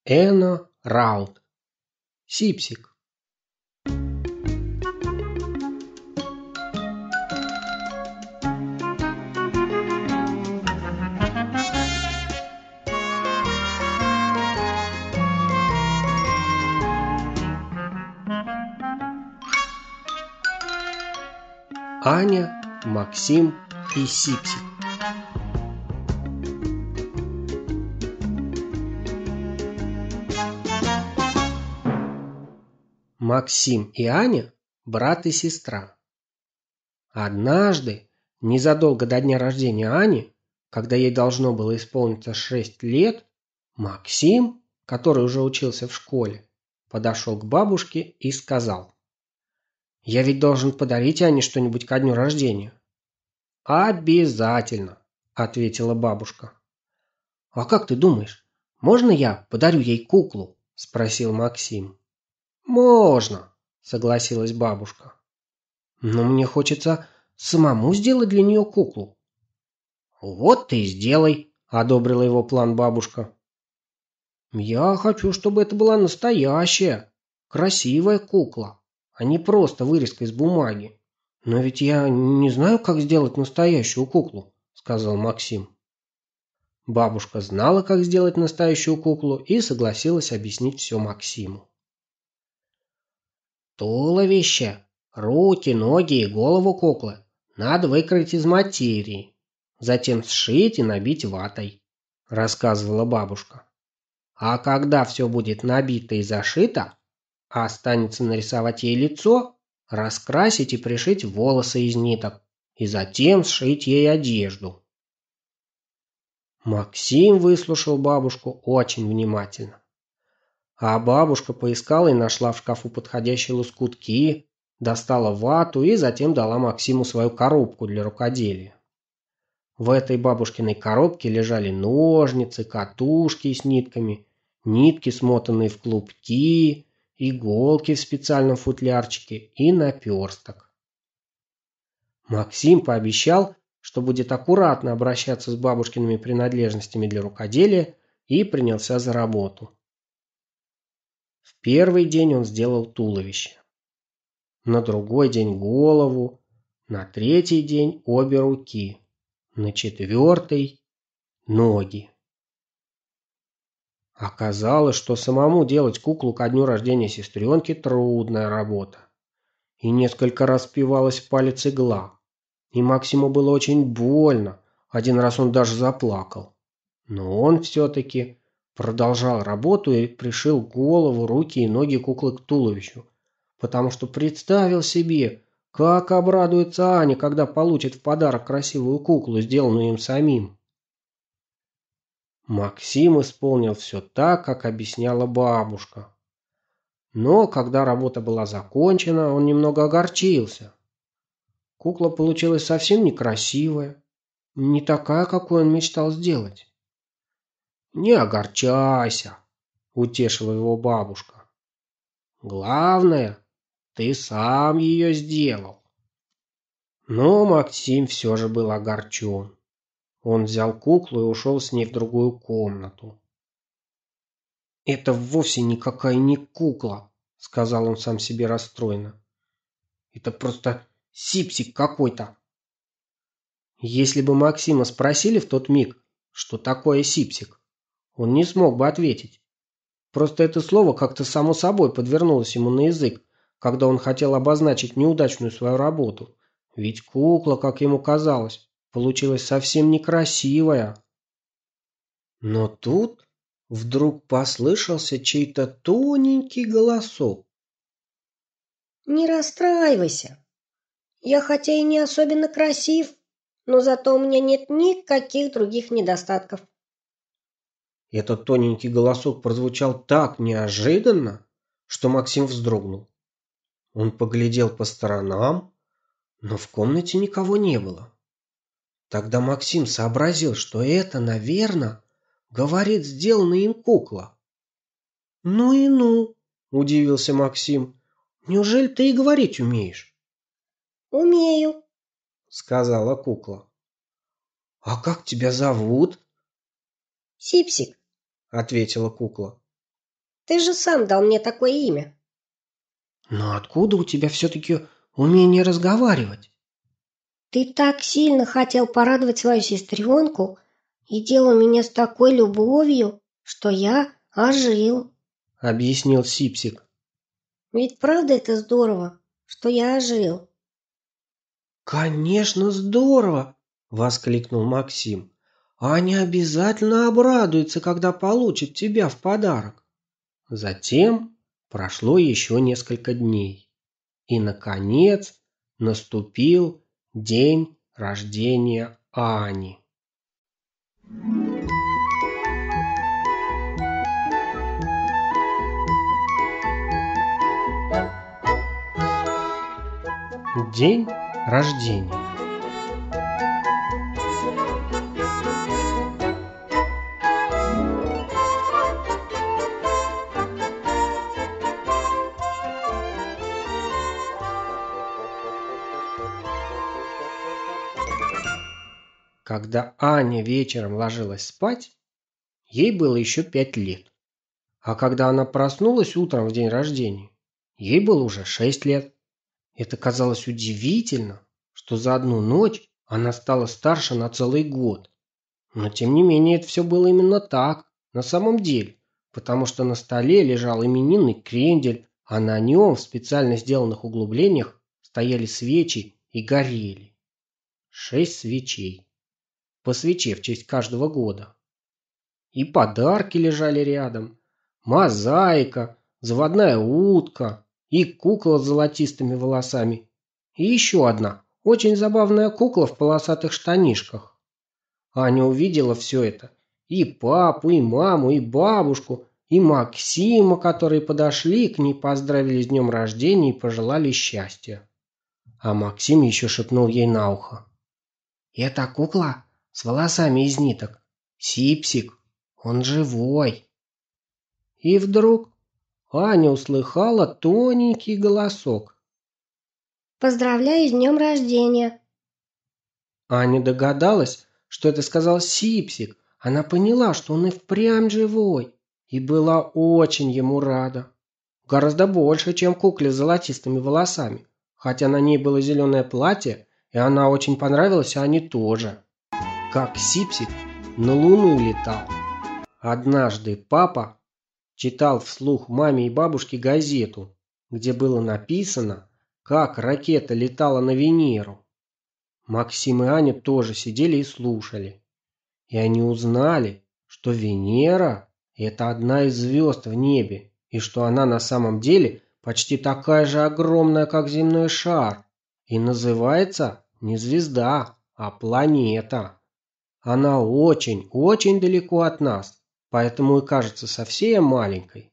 Эно Раут. Сипсик. Аня, Максим и Сипсик. Максим и Аня – брат и сестра. Однажды, незадолго до дня рождения Ани, когда ей должно было исполниться 6 лет, Максим, который уже учился в школе, подошел к бабушке и сказал: «Я ведь должен подарить Ане что-нибудь ко дню рождения». «Обязательно», – ответила бабушка. «А как ты думаешь, можно я подарю ей куклу?» – спросил Максим. «Можно», – согласилась бабушка. «Но мне хочется самому сделать для нее куклу». «Вот ты и сделай», – одобрила его план бабушка. «Я хочу, чтобы это была настоящая, красивая кукла, а не просто вырезка из бумаги. Но ведь я не знаю, как сделать настоящую куклу», – сказал Максим. Бабушка знала, как сделать настоящую куклу, и согласилась объяснить все Максиму. «Туловище, руки, ноги и голову куклы надо выкроить из материи, затем сшить и набить ватой», – рассказывала бабушка. «А когда все будет набито и зашито, а останется нарисовать ей лицо, раскрасить и пришить волосы из ниток, и затем сшить ей одежду». Максим выслушал бабушку очень внимательно. А бабушка поискала и нашла в шкафу подходящие лоскутки, достала вату и затем дала Максиму свою коробку для рукоделия. В этой бабушкиной коробке лежали ножницы, катушки с нитками, нитки, смотанные в клубки, иголки в специальном футлярчике и наперсток. Максим пообещал, что будет аккуратно обращаться с бабушкиными принадлежностями для рукоделия, и принялся за работу. В первый день он сделал туловище, на другой день голову, на третий день обе руки, на четвертый ноги. Оказалось, что самому делать куклу ко дню рождения сестренки трудная работа. И несколько раз впивалась в палец игла. И Максиму было очень больно. Один раз он даже заплакал. Но он все-таки продолжал работу и пришил голову, руки и ноги куклы к туловищу. Потому что представил себе, как обрадуется Аня, когда получит в подарок красивую куклу, сделанную им самим. Максим исполнил все так, как объясняла бабушка. Но когда работа была закончена, он немного огорчился. Кукла получилась совсем некрасивая, не такая, какой он мечтал сделать. «Не огорчайся», – утешила его бабушка. «Главное, ты сам ее сделал». Но Максим все же был огорчен. Он взял куклу и ушел с ней в другую комнату. «Это вовсе никакая не кукла», – сказал он сам себе расстроенно. «Это просто сипсик какой-то». Если бы Максима спросили в тот миг, что такое сипсик, он не смог бы ответить. Просто это слово как-то само собой подвернулось ему на язык, когда он хотел обозначить неудачную свою работу. Ведь кукла, как ему казалось, получилась совсем некрасивая. Но тут вдруг послышался чей-то тоненький голосок. «Не расстраивайся. Я хотя и не особенно красив, но зато у меня нет никаких других недостатков». Этот тоненький голосок прозвучал так неожиданно, что Максим вздрогнул. Он поглядел по сторонам, но в комнате никого не было. Тогда Максим сообразил, что это, наверное, говорит сделанная им кукла. «Ну и ну!» – удивился Максим. «Неужели ты и говорить умеешь?» «Умею», – сказала кукла. «А как тебя зовут?» Сипсик. – ответила кукла. Ты же сам дал мне такое имя. Но откуда у тебя все-таки умение разговаривать? Ты так сильно хотел порадовать свою сестренку и делал меня с такой любовью, что я ожил. Объяснил Сипсик. Ведь правда это здорово, что я ожил? Конечно, здорово! Воскликнул Максим. Аня обязательно обрадуется, когда получит тебя в подарок. Затем прошло еще несколько дней. И, наконец, наступил день рождения Ани. День рождения. Когда Аня вечером ложилась спать, ей было еще 5 лет. А когда она проснулась утром в день рождения, ей было уже 6 лет. Это казалось удивительно, что за одну ночь она стала старше на целый год. Но тем не менее это все было именно так, на самом деле, потому что на столе лежал именинный крендель, а на нем в специально сделанных углублениях стояли свечи и горели. 6 свечей. По свече в честь каждого года. И подарки лежали рядом. Мозаика, заводная утка и кукла с золотистыми волосами. И еще одна, очень забавная кукла в полосатых штанишках. Аня увидела все это. И папу, и маму, и бабушку, и Максима, которые подошли к ней, поздравили с днем рождения и пожелали счастья. А Максим еще шепнул ей на ухо. «Это кукла с волосами из ниток. Сипсик, он живой». И вдруг Аня услыхала тоненький голосок. Поздравляю с днем рождения. Аня догадалась, что это сказал Сипсик. Она поняла, что он и впрямь живой, и была очень ему рада. Гораздо больше, чем кукле с золотистыми волосами, хотя на ней было зеленое платье, и она очень понравилась Ане тоже. Как Сипсик на Луну летал. Однажды папа читал вслух маме и бабушке газету, где было написано, как ракета летала на Венеру. Максим и Аня тоже сидели и слушали. И они узнали, что Венера – это одна из звезд в небе, и что она на самом деле почти такая же огромная, как земной шар, и называется не звезда, а планета. Она очень, очень далеко от нас, поэтому и кажется совсем маленькой.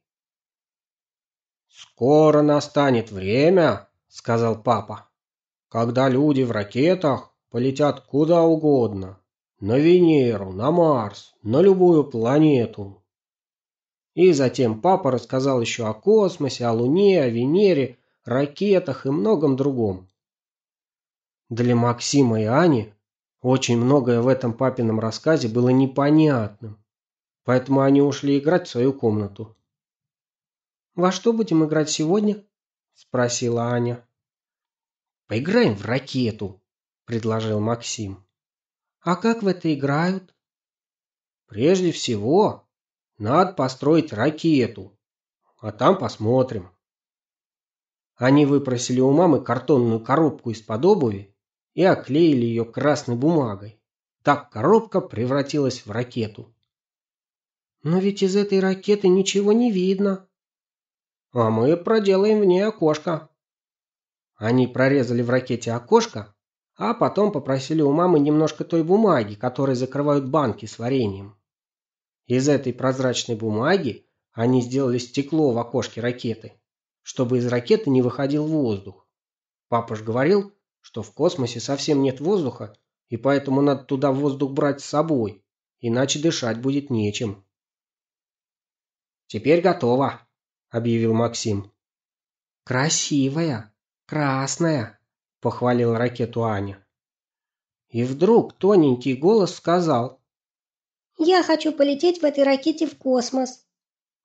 «Скоро настанет время, — сказал папа, — когда люди в ракетах полетят куда угодно. На Венеру, на Марс, на любую планету». И затем папа рассказал еще о космосе, о Луне, о Венере, ракетах и многом другом. Для Максима и Ани очень многое в этом папином рассказе было непонятным, поэтому они ушли играть в свою комнату. «Во что будем играть сегодня?» – спросила Аня. «Поиграем в ракету», – предложил Максим. «А как в это играют?» «Прежде всего, надо построить ракету, а там посмотрим». Они выпросили у мамы картонную коробку из-под обуви и оклеили ее красной бумагой. Так коробка превратилась в ракету. «Но ведь из этой ракеты ничего не видно». «А мы проделаем в ней окошко». Они прорезали в ракете окошко, а потом попросили у мамы немножко той бумаги, которой закрывают банки с вареньем. Из этой прозрачной бумаги они сделали стекло в окошке ракеты, чтобы из ракеты не выходил воздух. Папа ж говорил, что в космосе совсем нет воздуха, и поэтому надо туда воздух брать с собой, иначе дышать будет нечем. «Теперь готово», — объявил Максим. «Красивая, красная», — похвалила ракету Аня. И вдруг тоненький голос сказал: Я хочу полететь в этой ракете в космос.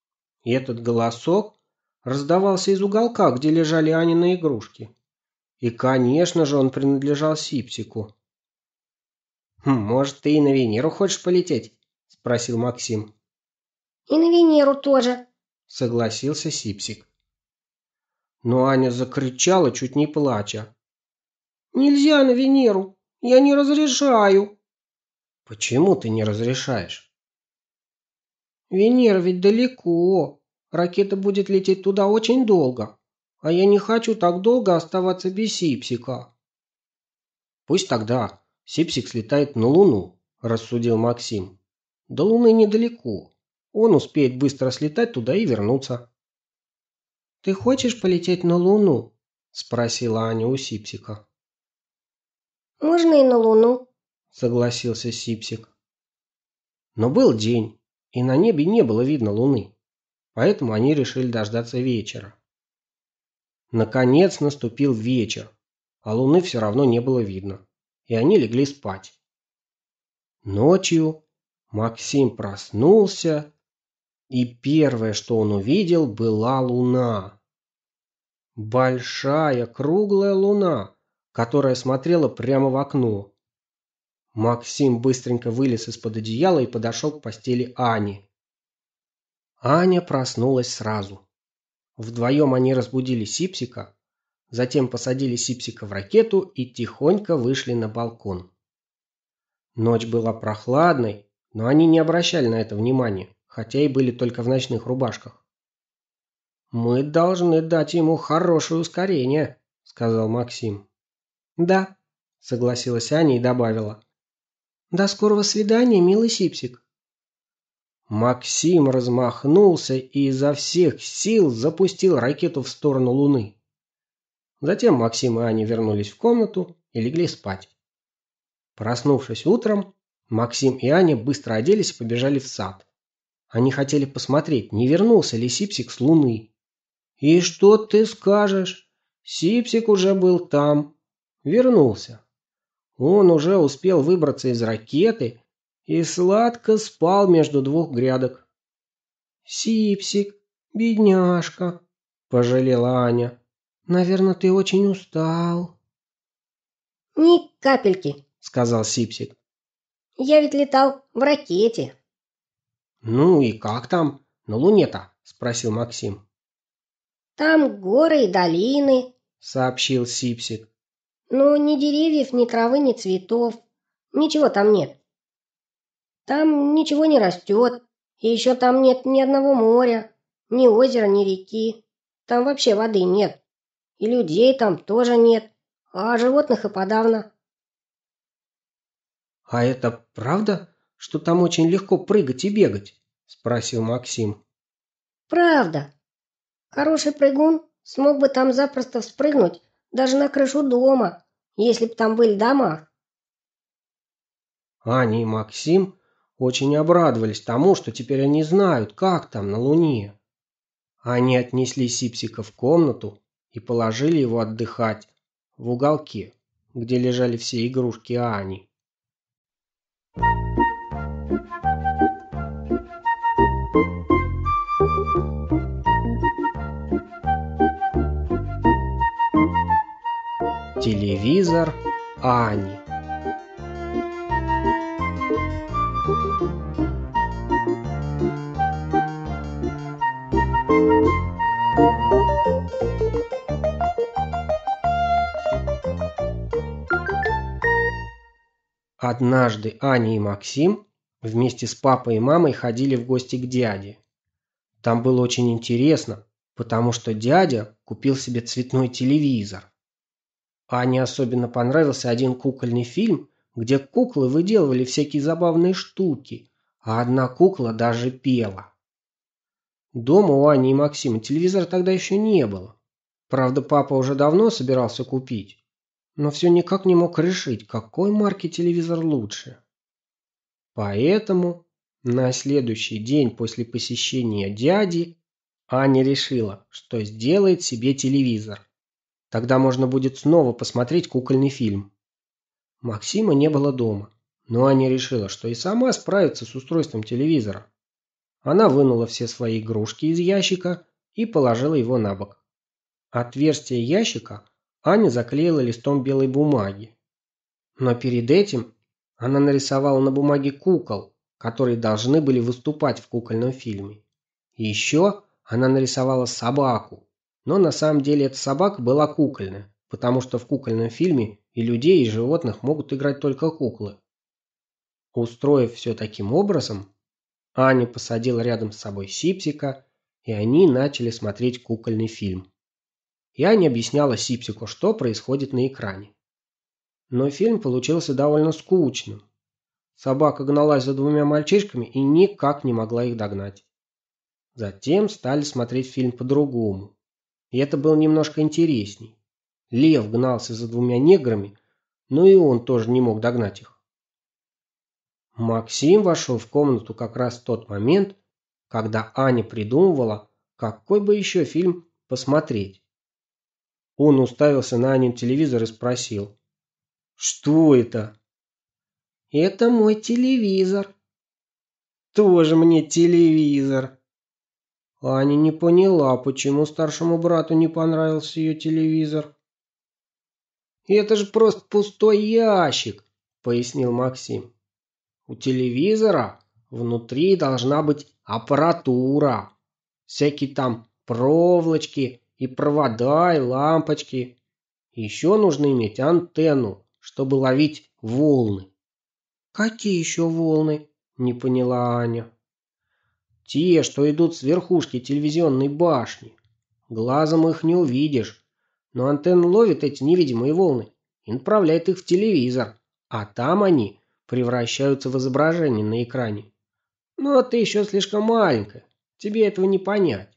И этот голосок раздавался из уголка, где лежали Анины игрушки. И, конечно же, он принадлежал Сипсику. «Может, ты и на Венеру хочешь полететь?» – спросил Максим. И на Венеру тоже, Согласился Сипсик. Но Аня закричала, чуть не плача. «Нельзя на Венеру! Я не разрешаю!» «Почему ты не разрешаешь?» «Венера ведь далеко. Ракета будет лететь туда очень долго. А я не хочу так долго оставаться без Сипсика». «Пусть тогда Сипсик слетает на Луну», – рассудил Максим. «До Луны недалеко. Он успеет быстро слетать туда и вернуться». «Ты хочешь полететь на Луну?» – спросила Аня у Сипсика. можно и на Луну. Согласился Сипсик. Но был день, и на небе не было видно Луны. Поэтому они решили дождаться вечера. Наконец наступил вечер, а Луны все равно не было видно. И они легли спать. Ночью Максим проснулся, и первое, что он увидел, была Луна. Большая круглая Луна, которая смотрела прямо в окно. Максим быстренько вылез из-под одеяла и подошел к постели Ани. Аня проснулась сразу. Вдвоем они разбудили Сипсика, затем посадили Сипсика в ракету и тихонько вышли на балкон. Ночь была прохладной, но они не обращали на это внимания, хотя и были только в ночных рубашках. «Мы должны дать ему хорошее ускорение», — сказал Максим. «Да», — согласилась Аня и добавила. «До скорого свидания, милый Сипсик». Максим размахнулся и изо всех сил запустил ракету в сторону Луны. Затем Максим и Аня вернулись в комнату и легли спать. Проснувшись утром, Максим и Аня быстро оделись и побежали в сад. Они хотели посмотреть, не вернулся ли Сипсик с Луны. И что ты скажешь? Сипсик уже был там. Вернулся. Он уже успел выбраться из ракеты и сладко спал между двух грядок. «Сипсик, бедняжка», – пожалела Аня. «Наверное, ты очень устал». Ни капельки, сказал Сипсик. я ведь летал в ракете. «Ну и как там на Луне-то?» – спросил Максим. Там горы и долины, Сообщил Сипсик. но ни деревьев, ни травы, ни цветов. Ничего там нет. Там ничего не растет. И еще там нет ни одного моря, ни озера, ни реки. Там вообще воды нет. И людей там тоже нет. А животных и подавно. «А это правда, что там очень легко прыгать и бегать?» – спросил Максим. Правда. Хороший прыгун смог бы там запросто вспрыгнуть даже на крышу дома, если бы там были дома. Аня и Максим очень обрадовались тому, что теперь они знают, как там на Луне. Они отнесли Сипсика в комнату и положили его отдыхать в уголке, где лежали все игрушки Ани. Телевизор Ани. Однажды Аня и Максим вместе с папой и мамой ходили в гости к дяде. Там было очень интересно, потому что дядя купил себе цветной телевизор. Ане особенно понравился один кукольный фильм, где куклы выделывали всякие забавные штуки, а одна кукла даже пела. Дома у Ани и Максима телевизора тогда еще не было. Правда, папа уже давно собирался купить, но все никак не мог решить, какой марки телевизор лучше. Поэтому на следующий день после посещения дяди Аня решила, что сделает себе телевизор. Тогда можно будет снова посмотреть кукольный фильм. Максима не было дома, но Аня решила, что и сама справится с устройством телевизора. Она вынула все свои игрушки из ящика и положила его на бок. Отверстие ящика Аня заклеила листом белой бумаги. Но перед этим она нарисовала на бумаге кукол, которые должны были выступать в кукольном фильме. И еще она нарисовала собаку. Но на самом деле эта собака была кукольная, потому что в кукольном фильме и людей, и животных могут играть только куклы. Устроив все таким образом, Аня посадила рядом с собой Сипсика, и они начали смотреть кукольный фильм. И Аня объясняла Сипсику, что происходит на экране. Но фильм получился довольно скучным. Собака гналась за двумя мальчишками и никак не могла их догнать. Затем стали смотреть фильм по-другому. И это было немножко интересней. Лев гнался за двумя неграми, но и он тоже не мог догнать их. Максим вошел в комнату как раз в тот момент, когда Аня придумывала, какой бы еще фильм посмотреть. Он уставился на Анин телевизор и спросил: «Что это?» «Это мой телевизор». «Тоже мне телевизор». Аня не поняла, почему старшему брату не понравился ее телевизор. «Это же просто пустой ящик», — пояснил Максим. «У телевизора внутри должна быть аппаратура. Всякие там проволочки и провода, и лампочки. Еще нужно иметь антенну, чтобы ловить волны». «Какие еще волны?» – не поняла Аня. «Те, что идут с верхушки телевизионной башни. Глазом их не увидишь, но антенна ловит эти невидимые волны и направляет их в телевизор, а там они превращаются в изображение на экране. Но ты еще слишком маленькая, тебе этого не понять».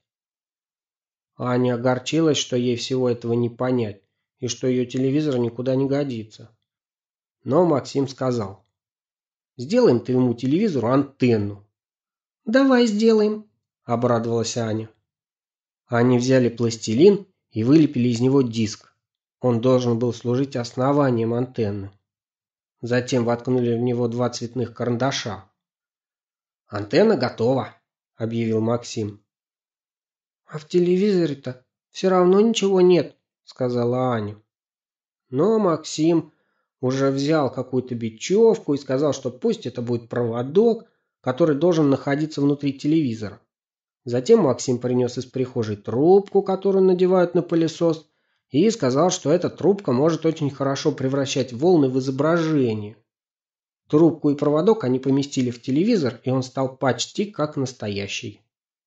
Аня огорчилась, что ей всего этого не понять, и что ее телевизор никуда не годится. Но Максим сказал: «Сделаем твоему телевизору антенну». «Давай сделаем», – обрадовалась Аня. Они взяли пластилин и вылепили из него диск. Он должен был служить основанием антенны. Затем воткнули в него 2 цветных карандаша. «Антенна готова», – объявил Максим. «А в телевизоре-то все равно ничего нет», – сказала Аня. Но Максим уже взял какую-то бечевку и сказал, что пусть это будет проводок, который должен находиться внутри телевизора. Затем Максим принес из прихожей трубку, которую надевают на пылесос, и сказал, что эта трубка может очень хорошо превращать волны в изображение. Трубку и проводок они поместили в телевизор, и он стал почти как настоящий.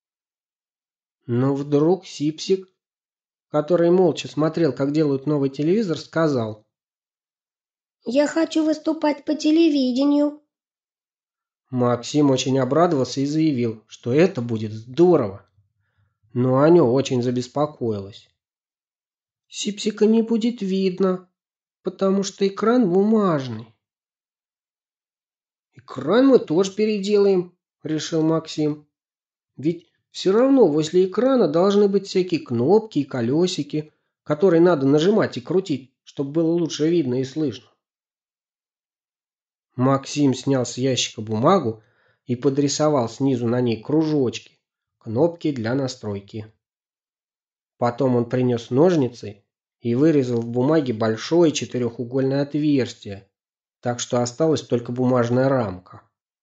Но вдруг Сипсик, который молча смотрел, как делают новый телевизор, сказал: «Я хочу выступать по телевидению». Максим очень обрадовался и заявил, что это будет здорово. Но Аня очень забеспокоилась. «Сипсика не будет видно, потому что экран бумажный». «Экран мы тоже переделаем», – решил Максим. «Ведь все равно возле экрана должны быть всякие кнопки и колесики, которые надо нажимать и крутить, чтобы было лучше видно и слышно». Максим снял с ящика бумагу и подрисовал снизу на ней кружочки, кнопки для настройки. Потом он принес ножницы и вырезал в бумаге большое четырехугольное отверстие, так что осталась только бумажная рамка.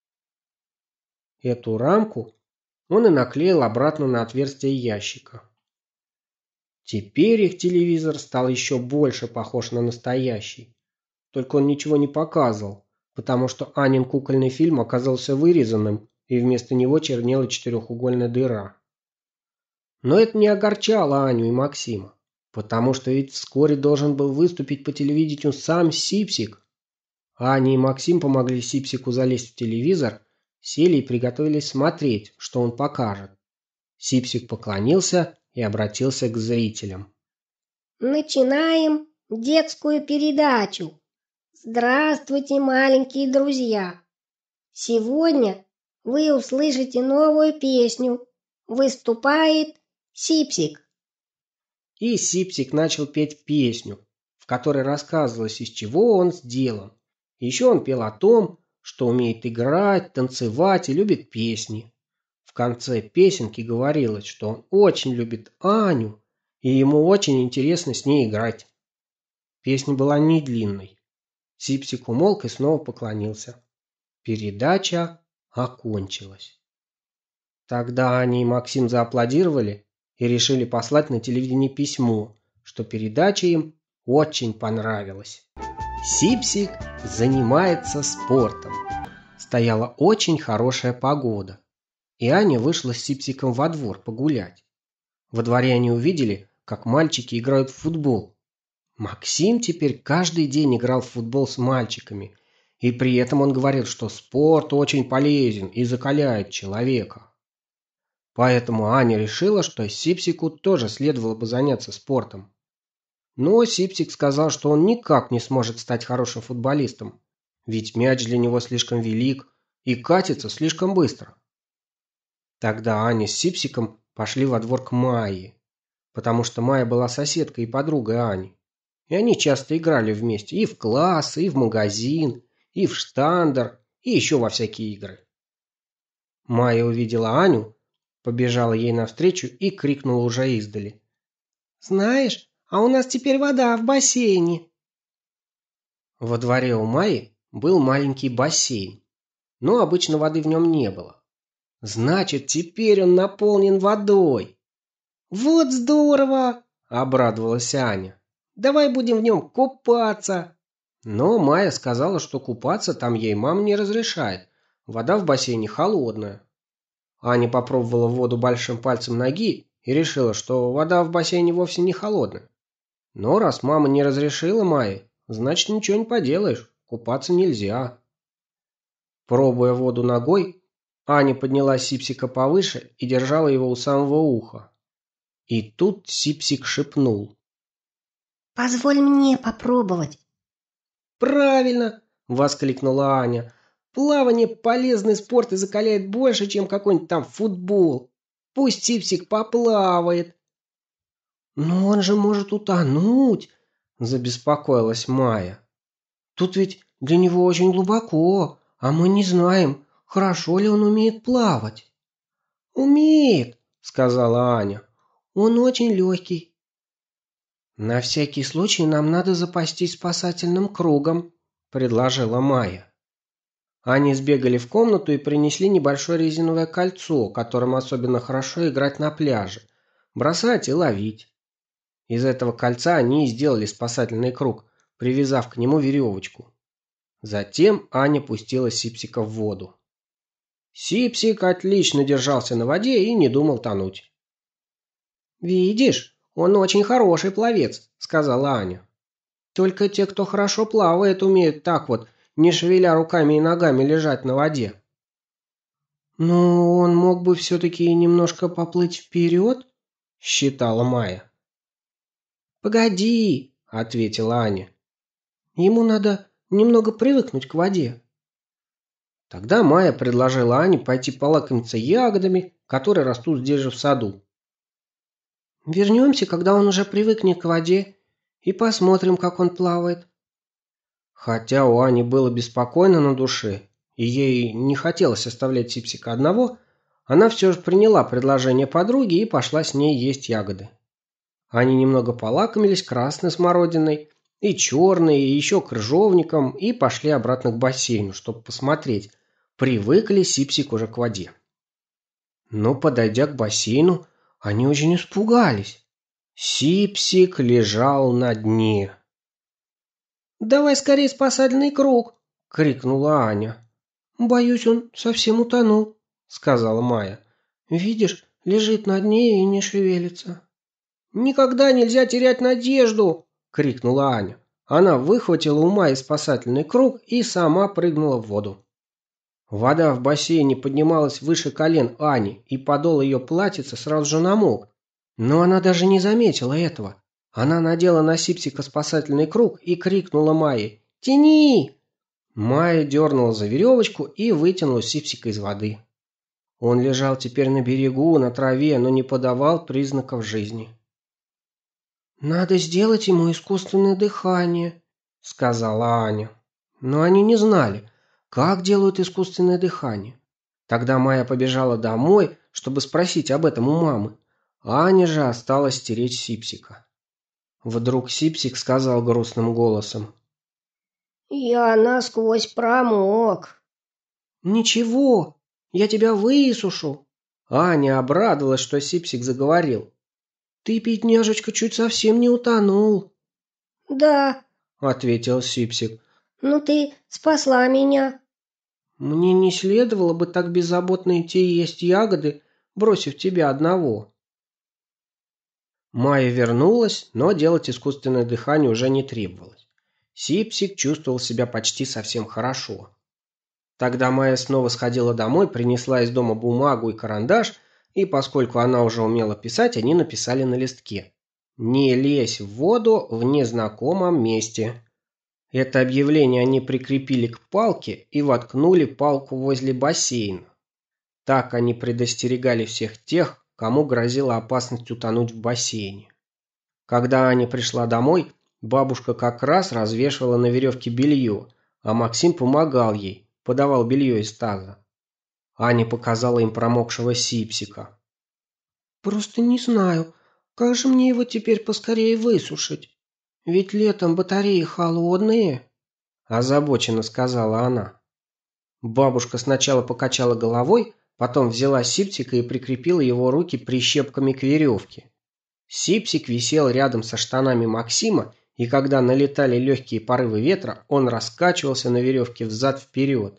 Эту рамку он и наклеил обратно на отверстие ящика. Теперь их телевизор стал еще больше похож на настоящий, только он ничего не показывал, потому что Анин кукольный фильм оказался вырезанным, и вместо него чернела четырехугольная дыра. Но это не огорчало Аню и Максима, потому что ведь вскоре должен был выступить по телевидению сам Сипсик. Аня и Максим помогли Сипсику залезть в телевизор, сели и приготовились смотреть, что он покажет. Сипсик поклонился и обратился к зрителям. «Начинаем детскую передачу. Здравствуйте, маленькие друзья! Сегодня вы услышите новую песню. Выступает Сипсик». И Сипсик начал петь песню, в которой рассказывалось, из чего он сделан. Еще он пел о том, что умеет играть, танцевать и любит песни. В конце песенки говорилось, что он очень любит Аню, и ему очень интересно с ней играть. Песня была не длинной. Сипсик умолк и снова поклонился. Передача окончилась. Тогда Аня и Максим зааплодировали и решили послать на телевидение письмо, что передача им очень понравилась. Сипсик занимается спортом. Стояла очень хорошая погода, и Аня вышла с Сипсиком во двор погулять. Во дворе они увидели, как мальчики играют в футбол. Максим теперь каждый день играл в футбол с мальчиками, и при этом он говорил, что спорт очень полезен и закаляет человека. Поэтому Аня решила, что Сипсику тоже следовало бы заняться спортом. Но Сипсик сказал, что он никак не сможет стать хорошим футболистом, ведь мяч для него слишком велик и катится слишком быстро. Тогда Аня с Сипсиком пошли во двор к Майе, потому что Майя была соседкой и подругой Ани. И они часто играли вместе и в класс, и в магазин, и в штандер, и еще во всякие игры. Майя увидела Аню, побежала ей навстречу и крикнула уже издали: «Знаешь, а у нас теперь вода в бассейне!» Во дворе у Майи был маленький бассейн, но обычно воды в нем не было. Значит, теперь он наполнен водой. «Вот здорово!» – обрадовалась Аня. «Давай будем в нем купаться!» Но Майя сказала, что купаться там ей мама не разрешает. Вода в бассейне холодная. Аня попробовала воду большим пальцем ноги и решила, что вода в бассейне вовсе не холодная. Но раз мама не разрешила Майе, значит ничего не поделаешь, купаться нельзя. Пробуя воду ногой, Аня подняла Сипсика повыше и держала его у самого уха. И тут Сипсик шепнул: «Позволь мне попробовать». «Правильно!» – воскликнула Аня. «Плавание – полезный спорт и закаляет больше, чем какой-нибудь там футбол. Пусть Сипсик поплавает». «Но он же может утонуть!» – забеспокоилась Майя. «Тут ведь для него очень глубоко, а мы не знаем, хорошо ли он умеет плавать». «Умеет!» – сказала Аня. «Он очень легкий». «На всякий случай нам надо запастись спасательным кругом», – предложила Майя. Они сбегали в комнату и принесли небольшое резиновое кольцо, которым особенно хорошо играть на пляже, бросать и ловить. Из этого кольца они и сделали спасательный круг, привязав к нему веревочку. Затем Аня пустила Сипсика в воду. Сипсик отлично держался на воде и не думал тонуть. «Видишь, он очень хороший пловец», — сказала Аня. «Только те, кто хорошо плавает, умеют так вот, не шевеля руками и ногами, лежать на воде». «Ну, он мог бы все-таки немножко поплыть вперед», — считала Майя. «Погоди», — ответила Аня. «Ему надо немного привыкнуть к воде». Тогда Майя предложила Ане пойти полакомиться ягодами, которые растут здесь же в саду. «Вернемся, когда он уже привыкнет к воде, и посмотрим, как он плавает». Хотя у Ани было беспокойно на душе, и ей не хотелось оставлять Сипсика одного, она все же приняла предложение подруги и пошла с ней есть ягоды. Они немного полакомились красной смородиной, и черной, и еще крыжовником, и пошли обратно к бассейну, чтобы посмотреть, привык ли Сипсик уже к воде. Но, подойдя к бассейну, они очень испугались. Сипсик лежал на дне. «Давай скорее спасательный круг!» — крикнула Аня. «Боюсь, он совсем утонул», — сказала Майя. «Видишь, лежит на дне и не шевелится». «Никогда нельзя терять надежду!» — крикнула Аня. Она выхватила у Майи спасательный круг и сама прыгнула в воду. Вода в бассейне поднималась выше колен Ани, и подол ее платьица сразу же намок. Но она даже не заметила этого. Она надела на Сипсика спасательный круг и крикнула Майе: «Тяни!». Майя дернула за веревочку и вытянула Сипсика из воды. Он лежал теперь на берегу, на траве, но не подавал признаков жизни. «Надо сделать ему искусственное дыхание», — сказала Аня. Но они не знали, как делают искусственное дыхание. Тогда Майя побежала домой, чтобы спросить об этом у мамы. Аня же осталась стеречь Сипсика. Вдруг Сипсик сказал грустным голосом: «Я насквозь промок». «Ничего, я тебя высушу». Аня обрадовалась, что Сипсик заговорил. «Ты, бедняжечка, чуть совсем не утонул», «Да, — ответил Сипсик. ну ты спасла меня». «Мне не следовало бы так беззаботно идти есть ягоды, бросив тебя одного». Майя вернулась, но делать искусственное дыхание уже не требовалось. Сипсик чувствовал себя почти совсем хорошо. Тогда Майя снова сходила домой, принесла из дома бумагу и карандаш, и поскольку она уже умела писать, они написали на листке: «Не лезь в воду в незнакомом месте». Это объявление они прикрепили к палке и воткнули палку возле бассейна. Так они предостерегали всех тех, кому грозила опасность утонуть в бассейне. Когда Аня пришла домой, бабушка как раз развешивала на веревке белье, а Максим помогал ей, подавал белье из таза. Аня показала им промокшего Сипсика. «Просто не знаю, как же мне его теперь поскорее высушить? Ведь летом батареи холодные», – озабоченно сказала она. Бабушка сначала покачала головой, потом взяла Сипсика и прикрепила его руки прищепками к веревке. Сипсик висел рядом со штанами Максима, и когда налетали легкие порывы ветра, он раскачивался на веревке взад-вперед.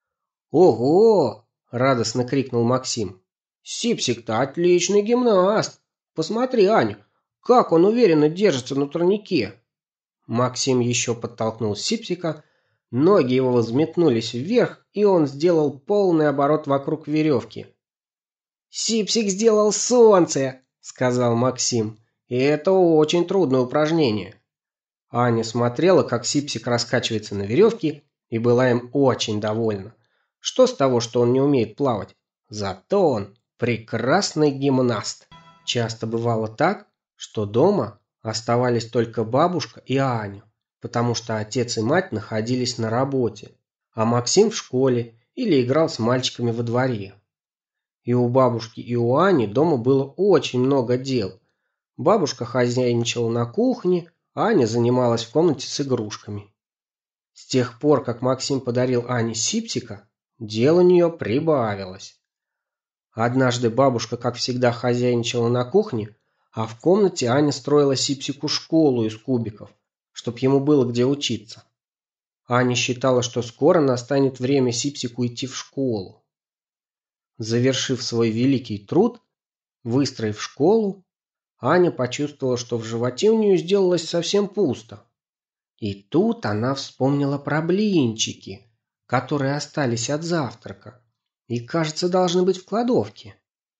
«Ого!» – радостно крикнул Максим. «Сипсик-то отличный гимнаст! Посмотри, Аня, как он уверенно держится на турнике!» Максим еще подтолкнул Сипсика, ноги его взметнулись вверх, и он сделал полный оборот вокруг веревки. «Сипсик сделал солнце!» – сказал Максим. «И это очень трудное упражнение». Аня смотрела, как Сипсик раскачивается на веревке, и была им очень довольна. Что с того, что он не умеет плавать? Зато он прекрасный гимнаст. Часто бывало так, что дома оставались только бабушка и Аня, потому что отец и мать находились на работе, а Максим в школе или играл с мальчиками во дворе. И у бабушки, и у Ани дома было очень много дел. Бабушка хозяйничала на кухне, а Аня занималась в комнате с игрушками. С тех пор, как Максим подарил Ане Сипсика, дел у нее прибавилось. Однажды бабушка, как всегда, хозяйничала на кухне, а в комнате Аня строила Сипсику школу из кубиков, чтоб ему было где учиться. Аня считала, что скоро настанет время Сипсику идти в школу. Завершив свой великий труд, выстроив школу, Аня почувствовала, что в животе у нее сделалось совсем пусто. И тут она вспомнила про блинчики, которые остались от завтрака и, кажется, должны быть в кладовке.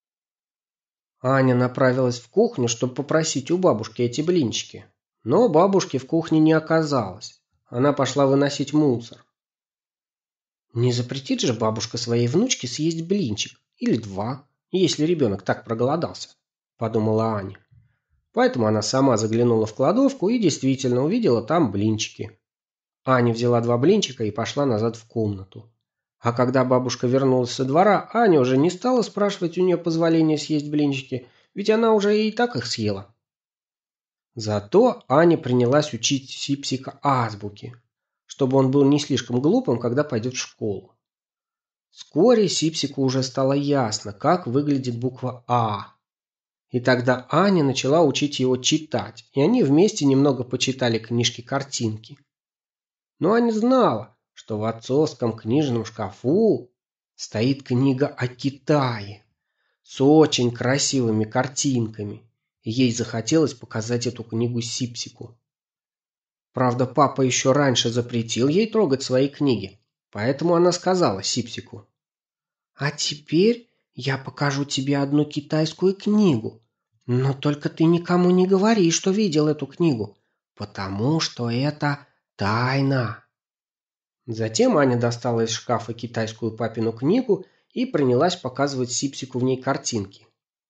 Аня направилась в кухню, чтобы попросить у бабушки эти блинчики. Но бабушки в кухне не оказалось. Она пошла выносить мусор. Не запретит же бабушка своей внучке съесть блинчик или два, если ребенок так проголодался, подумала Аня. Поэтому она сама заглянула в кладовку и действительно увидела там блинчики. Аня взяла два блинчика и пошла назад в комнату. А когда бабушка вернулась со двора, Аня уже не стала спрашивать у нее позволения съесть блинчики, ведь она уже и так их съела. Зато Аня принялась учить Сипсика азбуке, чтобы он был не слишком глупым, когда пойдет в школу. Вскоре Сипсику уже стало ясно, как выглядит буква «А». И тогда Аня начала учить его читать, и они вместе немного почитали книжки-картинки. Но Аня знала, что в отцовском книжном шкафу стоит книга о Китае с очень красивыми картинками, и ей захотелось показать эту книгу Сипсику. Правда, папа еще раньше запретил ей трогать свои книги, поэтому она сказала Сипсику: «А теперь я покажу тебе одну китайскую книгу, но только ты никому не говори, что видел эту книгу, потому что это тайна». Затем Аня достала из шкафа китайскую папину книгу и принялась показывать Сипсику в ней картинки.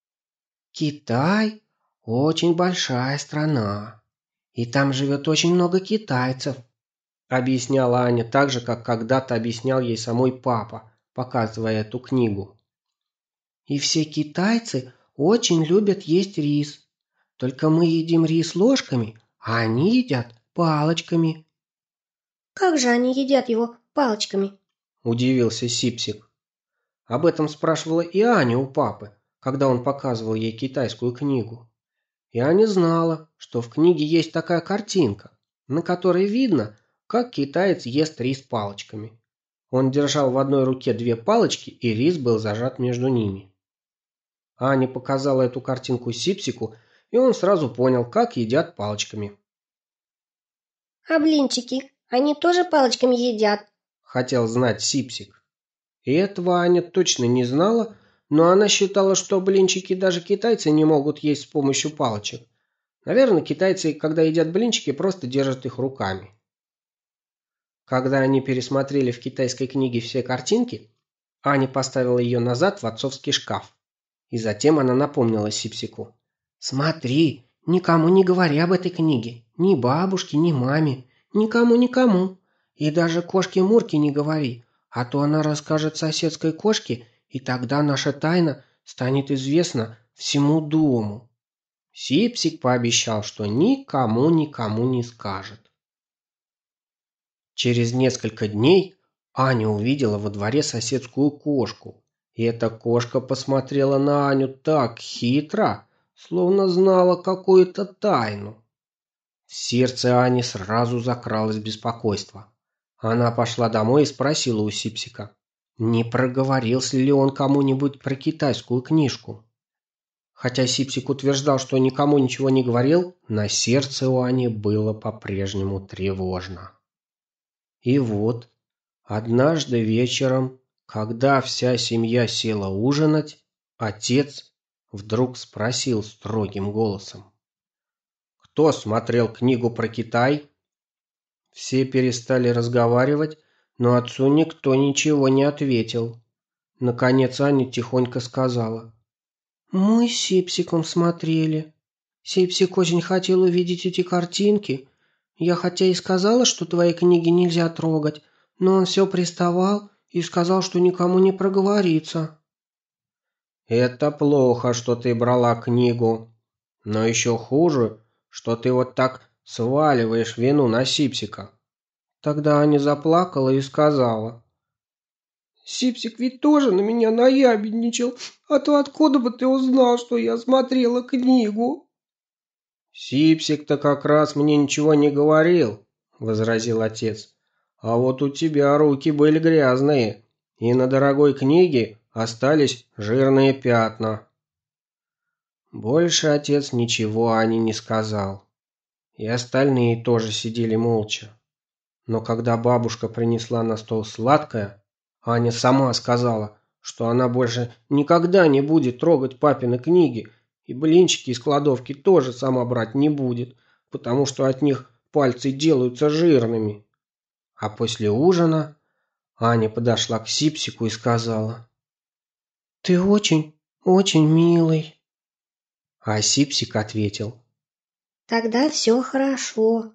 «Китай – очень большая страна, и там живет очень много китайцев», объясняла Аня так же, как когда-то объяснял ей самой папа, показывая эту книгу. И все китайцы очень любят есть рис. Только мы едим рис ложками, а они едят палочками. Как же они едят его палочками? Удивился Сипсик. Об этом спрашивала и Аня у папы, когда он показывал ей китайскую книгу. И Аня знала, что в книге есть такая картинка, на которой видно, как китаец ест рис палочками. Он держал в одной руке две палочки, и рис был зажат между ними. Аня показала эту картинку Сипсику, и он сразу понял, как едят палочками. А блинчики, они тоже палочками едят? Хотел знать Сипсик. И этого Аня точно не знала, но она считала, что блинчики даже китайцы не могут есть с помощью палочек. Наверное, китайцы, когда едят блинчики, просто держат их руками. Когда они пересмотрели в китайской книге все картинки, Аня поставила ее назад в отцовский шкаф. И затем она напомнила Сипсику. «Смотри, никому не говори об этой книге. Ни бабушке, ни маме. Никому. И даже кошке-мурке не говори. А то она расскажет соседской кошке, и тогда наша тайна станет известна всему дому». Сипсик пообещал, что никому не скажет. Через несколько дней Аня увидела во дворе соседскую кошку. И эта кошка посмотрела на Аню так хитро, словно знала какую-то тайну. В сердце Ани сразу закралось беспокойство. Она пошла домой и спросила у Сипсика, не проговорился ли он кому-нибудь про китайскую книжку. Хотя Сипсик утверждал, что никому ничего не говорил, на сердце у Ани было по-прежнему тревожно. И вот, однажды вечером, когда вся семья села ужинать, отец вдруг спросил строгим голосом. «Кто смотрел книгу про Китай?» Все перестали разговаривать, но отцу никто ничего не ответил. Наконец Аня тихонько сказала. «Мы с Сипсиком смотрели. Сипсик очень хотел увидеть эти картинки. Я хотя и сказала, что твои книги нельзя трогать, но он все приставал и сказал, что никому не проговорится». «Это плохо, что ты брала книгу. Но еще хуже, что ты вот так сваливаешь вину на Сипсика». Тогда Аня заплакала и сказала. «Сипсик ведь тоже на меня наябедничал, а то откуда бы ты узнал, что я смотрела книгу?» «Сипсик-то как раз мне ничего не говорил», — возразил отец. «А вот у тебя руки были грязные, и на дорогой книге остались жирные пятна». Больше отец ничего Ане не сказал. И остальные тоже сидели молча. Но когда бабушка принесла на стол сладкое, Аня сама сказала, что она больше никогда не будет трогать папины книги, и блинчики из кладовки тоже сама брать не будет, потому что от них пальцы делаются жирными. А после ужина Аня подошла к Сипсику и сказала: «Ты очень милый». А Сипсик ответил: Тогда все хорошо.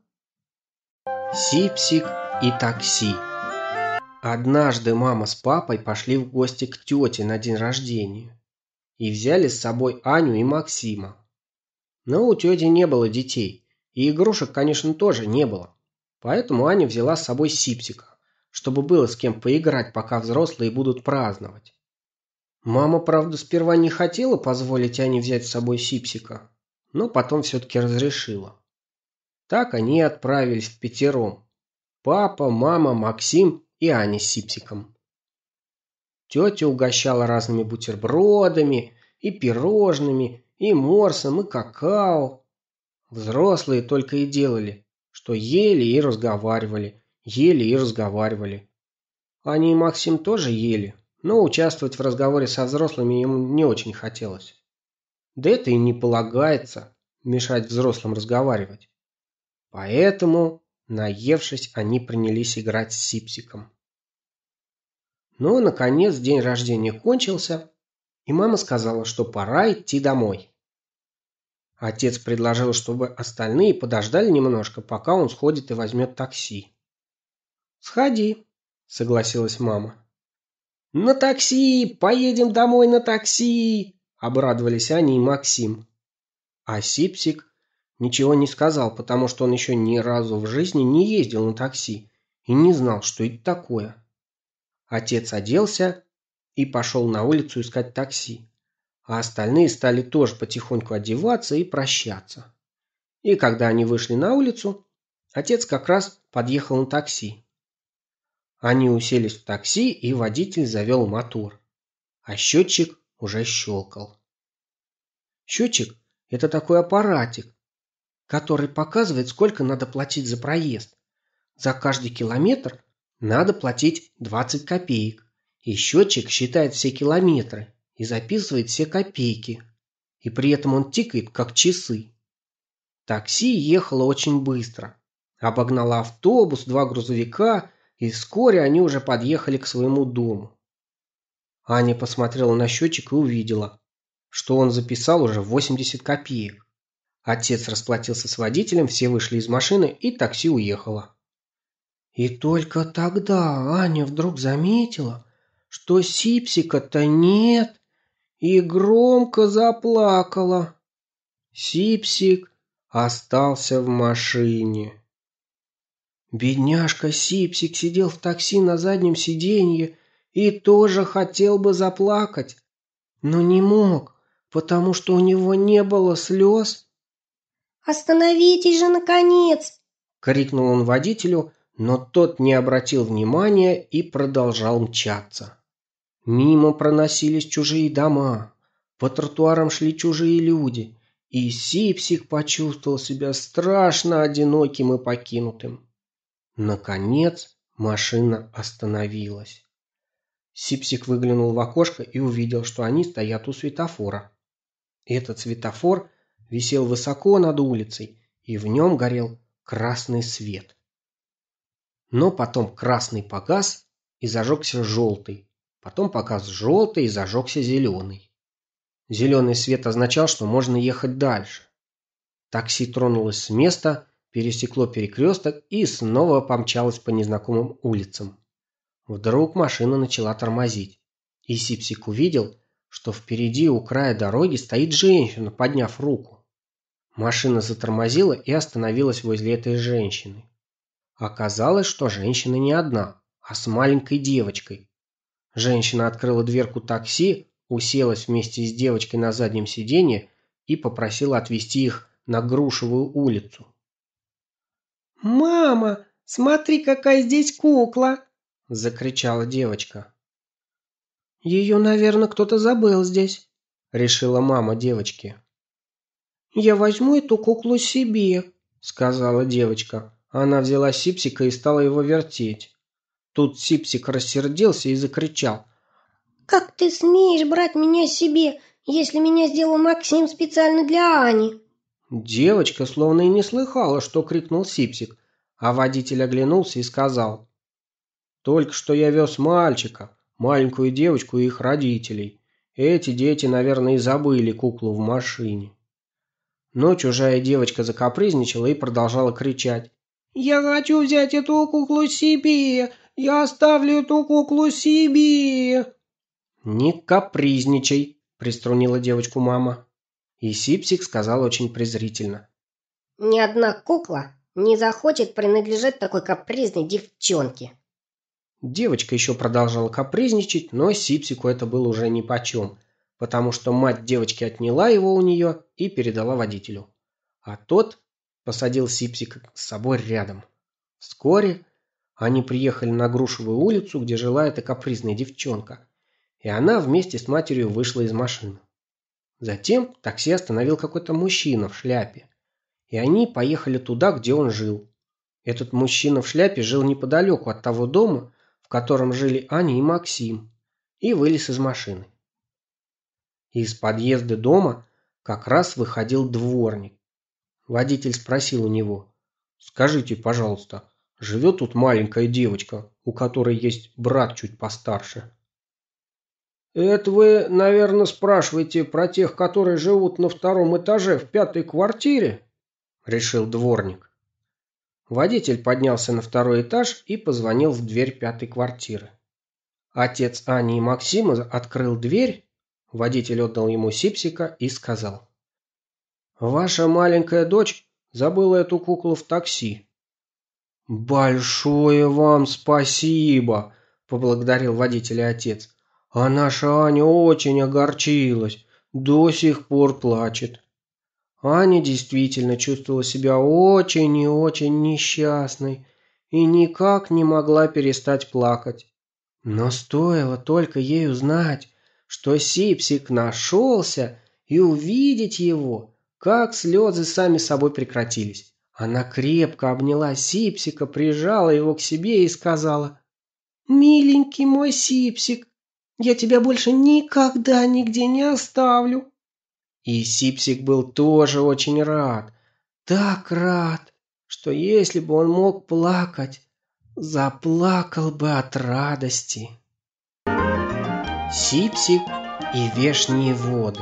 «Сипсик и такси». Однажды мама с папой пошли в гости к тете на день рождения и взяли с собой Аню и Максима. Но у тети не было детей, и игрушек, конечно, тоже не было. Поэтому Аня взяла с собой Сипсика, чтобы было с кем поиграть, пока взрослые будут праздновать. Мама, правда, сперва не хотела позволить Ане взять с собой Сипсика, но потом все-таки разрешила. Так они и отправились впятером. Папа, мама, Максим и Аня с Сипсиком. Тетя угощала разными бутербродами, и пирожными, и морсом, и какао. Взрослые только и делали, что ели и разговаривали, ели и разговаривали. Аня и Максим тоже ели, но участвовать в разговоре со взрослыми им не очень хотелось. Да это и не полагается мешать взрослым разговаривать. Поэтому, наевшись, они принялись играть с Сипсиком. Но, наконец, день рождения кончился, и мама сказала, что пора идти домой. Отец предложил, чтобы остальные подождали немножко, пока он сходит и возьмет такси. «Сходи», — согласилась мама. «На такси! Поедем домой на такси!» – обрадовались Аня и Максим. А Сипсик ничего не сказал, потому что он еще ни разу в жизни не ездил на такси и не знал, что это такое. Отец оделся и пошел на улицу искать такси, а остальные стали тоже потихоньку одеваться и прощаться. И когда они вышли на улицу, отец как раз подъехал на такси. Они уселись в такси, и водитель завел мотор, а счетчик уже щелкал. Счетчик – это такой аппаратик, который показывает, сколько надо платить за проезд. За каждый километр надо платить 20 копеек, и счетчик считает все километры и записывает все копейки, и при этом он тикает, как часы. Такси ехало очень быстро, обогнало автобус, 2 грузовика, и вскоре они уже подъехали к своему дому. Аня посмотрела на счетчик и увидела, что он записал уже 80 копеек. Отец расплатился с водителем, все вышли из машины, и такси уехало. И только тогда Аня вдруг заметила, что Сипсика-то нет, и громко заплакала. Сипсик остался в машине. Бедняжка Сипсик сидел в такси на заднем сиденье и тоже хотел бы заплакать, но не мог, потому что у него не было слез. «Остановитесь же, наконец!» — крикнул он водителю, но тот не обратил внимания и продолжал мчаться. Мимо проносились чужие дома, по тротуарам шли чужие люди, и Сипсик почувствовал себя страшно одиноким и покинутым. Наконец машина остановилась. Сипсик выглянул в окошко и увидел, что они стоят у светофора. Этот светофор висел высоко над улицей, и в нем горел красный свет. Но потом красный погас и зажегся желтый. Потом погас желтый и зажегся зеленый. Зеленый свет означал, что можно ехать дальше. Такси тронулось с места, пересекло перекресток и снова помчалось по незнакомым улицам. Вдруг машина начала тормозить, и Сипсик увидел, что впереди у края дороги стоит женщина, подняв руку. Машина затормозила и остановилась возле этой женщины. Оказалось, что женщина не одна, а с маленькой девочкой. Женщина открыла дверку такси, уселась вместе с девочкой на заднем сиденье и попросила отвезти их на Грушевую улицу. «Мама, смотри, какая здесь кукла!» – закричала девочка. «Ее, наверное, кто-то забыл здесь», – решила мама девочки. «Я возьму эту куклу себе», – сказала девочка. Она взяла Сипсика и стала его вертеть. Тут Сипсик рассердился и закричал. «Как ты смеешь брать меня себе, если меня сделал Максим специально для Ани?» Девочка словно и не слыхала, что крикнул Сипсик, а водитель оглянулся и сказал: «Только что я вез мальчика, маленькую девочку и их родителей. Эти дети, наверное, и забыли куклу в машине». Но чужая девочка закапризничала и продолжала кричать: «Я хочу взять эту куклу себе! Я оставлю эту куклу себе!» «Не капризничай!» – приструнила девочку мама. И Сипсик сказал очень презрительно: «Ни одна кукла не захочет принадлежать такой капризной девчонке». Девочка еще продолжала капризничать, но Сипсику это было уже нипочем, потому что мать девочки отняла его у нее и передала водителю. А тот посадил Сипсика с собой рядом. Вскоре они приехали на Грушевую улицу, где жила эта капризная девчонка, и она вместе с матерью вышла из машины. Затем такси остановил какой-то мужчина в шляпе, и они поехали туда, где он жил. Этот мужчина в шляпе жил неподалеку от того дома, в котором жили Аня и Максим, и вылез из машины. Из подъезда дома как раз выходил дворник. Водитель спросил у него: «Скажите, пожалуйста, живет тут маленькая девочка, у которой есть брат чуть постарше?» «Это вы, наверное, спрашиваете про тех, которые живут на 2-м этаже в 5-й квартире?» – решил дворник. Водитель поднялся на 2-й этаж и позвонил в дверь 5-й квартиры. Отец Ани и Максима открыл дверь, водитель отдал ему Сипсика и сказал: «Ваша маленькая дочь забыла эту куклу в такси». «Большое вам спасибо», – поблагодарил водителя отец. «А наша Аня очень огорчилась, до сих пор плачет». Аня действительно чувствовала себя очень и очень несчастной и никак не могла перестать плакать. Но стоило только ей узнать, что Сипсик нашелся, и увидеть его, как слезы сами собой прекратились. Она крепко обняла Сипсика, прижала его к себе и сказала: «Миленький мой Сипсик, я тебя больше никогда нигде не оставлю». И Сипсик был тоже очень рад, так рад, что если бы он мог плакать, заплакал бы от радости. Сипсик и вешние воды.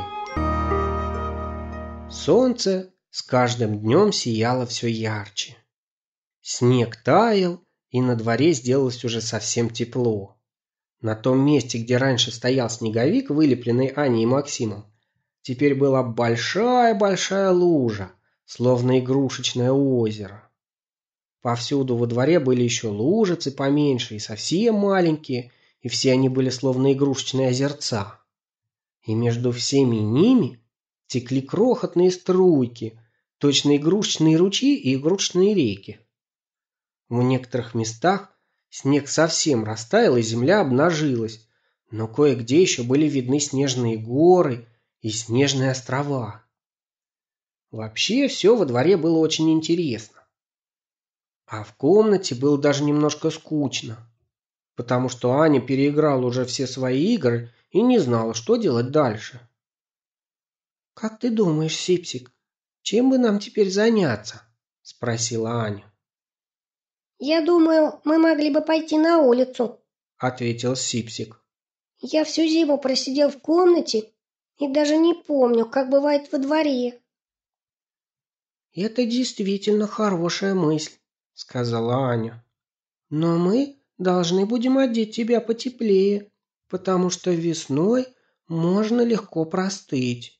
Солнце с каждым днем сияло все ярче. Снег таял, и на дворе сделалось уже совсем тепло. На том месте, где раньше стоял снеговик, вылепленный Аней и Максимом, теперь была большая-большая лужа, словно игрушечное озеро. Повсюду во дворе были еще лужицы поменьше и совсем маленькие, и все они были словно игрушечные озерца. И между всеми ними текли крохотные струйки, точно игрушечные ручьи и игрушечные реки. В некоторых местах снег совсем растаял, и земля обнажилась, но кое-где еще были видны снежные горы и снежные острова. Вообще все во дворе было очень интересно. А в комнате было даже немножко скучно, потому что Аня переиграла уже все свои игры и не знала, что делать дальше. «Как ты думаешь, Сипсик, чем бы нам теперь заняться?» – спросила Аня. Я думаю, мы могли бы пойти на улицу, Ответил Сипсик. Я всю зиму просидел в комнате и даже не помню, как бывает во дворе. Это действительно хорошая мысль, сказала Аня. Но мы должны будем одеть тебя потеплее, потому что весной можно легко простыть.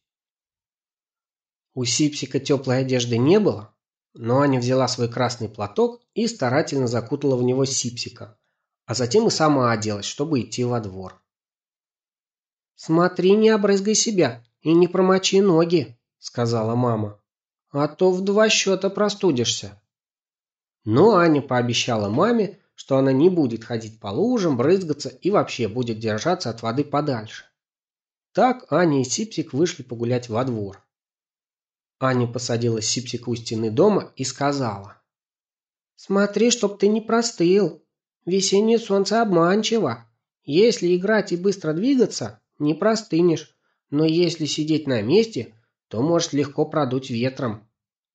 У Сипсика теплой одежды не было, но Аня взяла свой красный платок и старательно закутала в него Сипсика, а затем и сама оделась, чтобы идти во двор. «Смотри, не обрызгай себя и не промочи ноги», — сказала мама, «а то в 2 счета простудишься». Но Аня пообещала маме, что она не будет ходить по лужам, брызгаться и вообще будет держаться от воды подальше. Так Аня и Сипсик вышли погулять во двор. Аня посадила Сипсика у стены дома и сказала: «Смотри, чтоб ты не простыл. Весеннее солнце обманчиво. Если играть и быстро двигаться, не простынешь. Но если сидеть на месте, то можешь легко продуть ветром».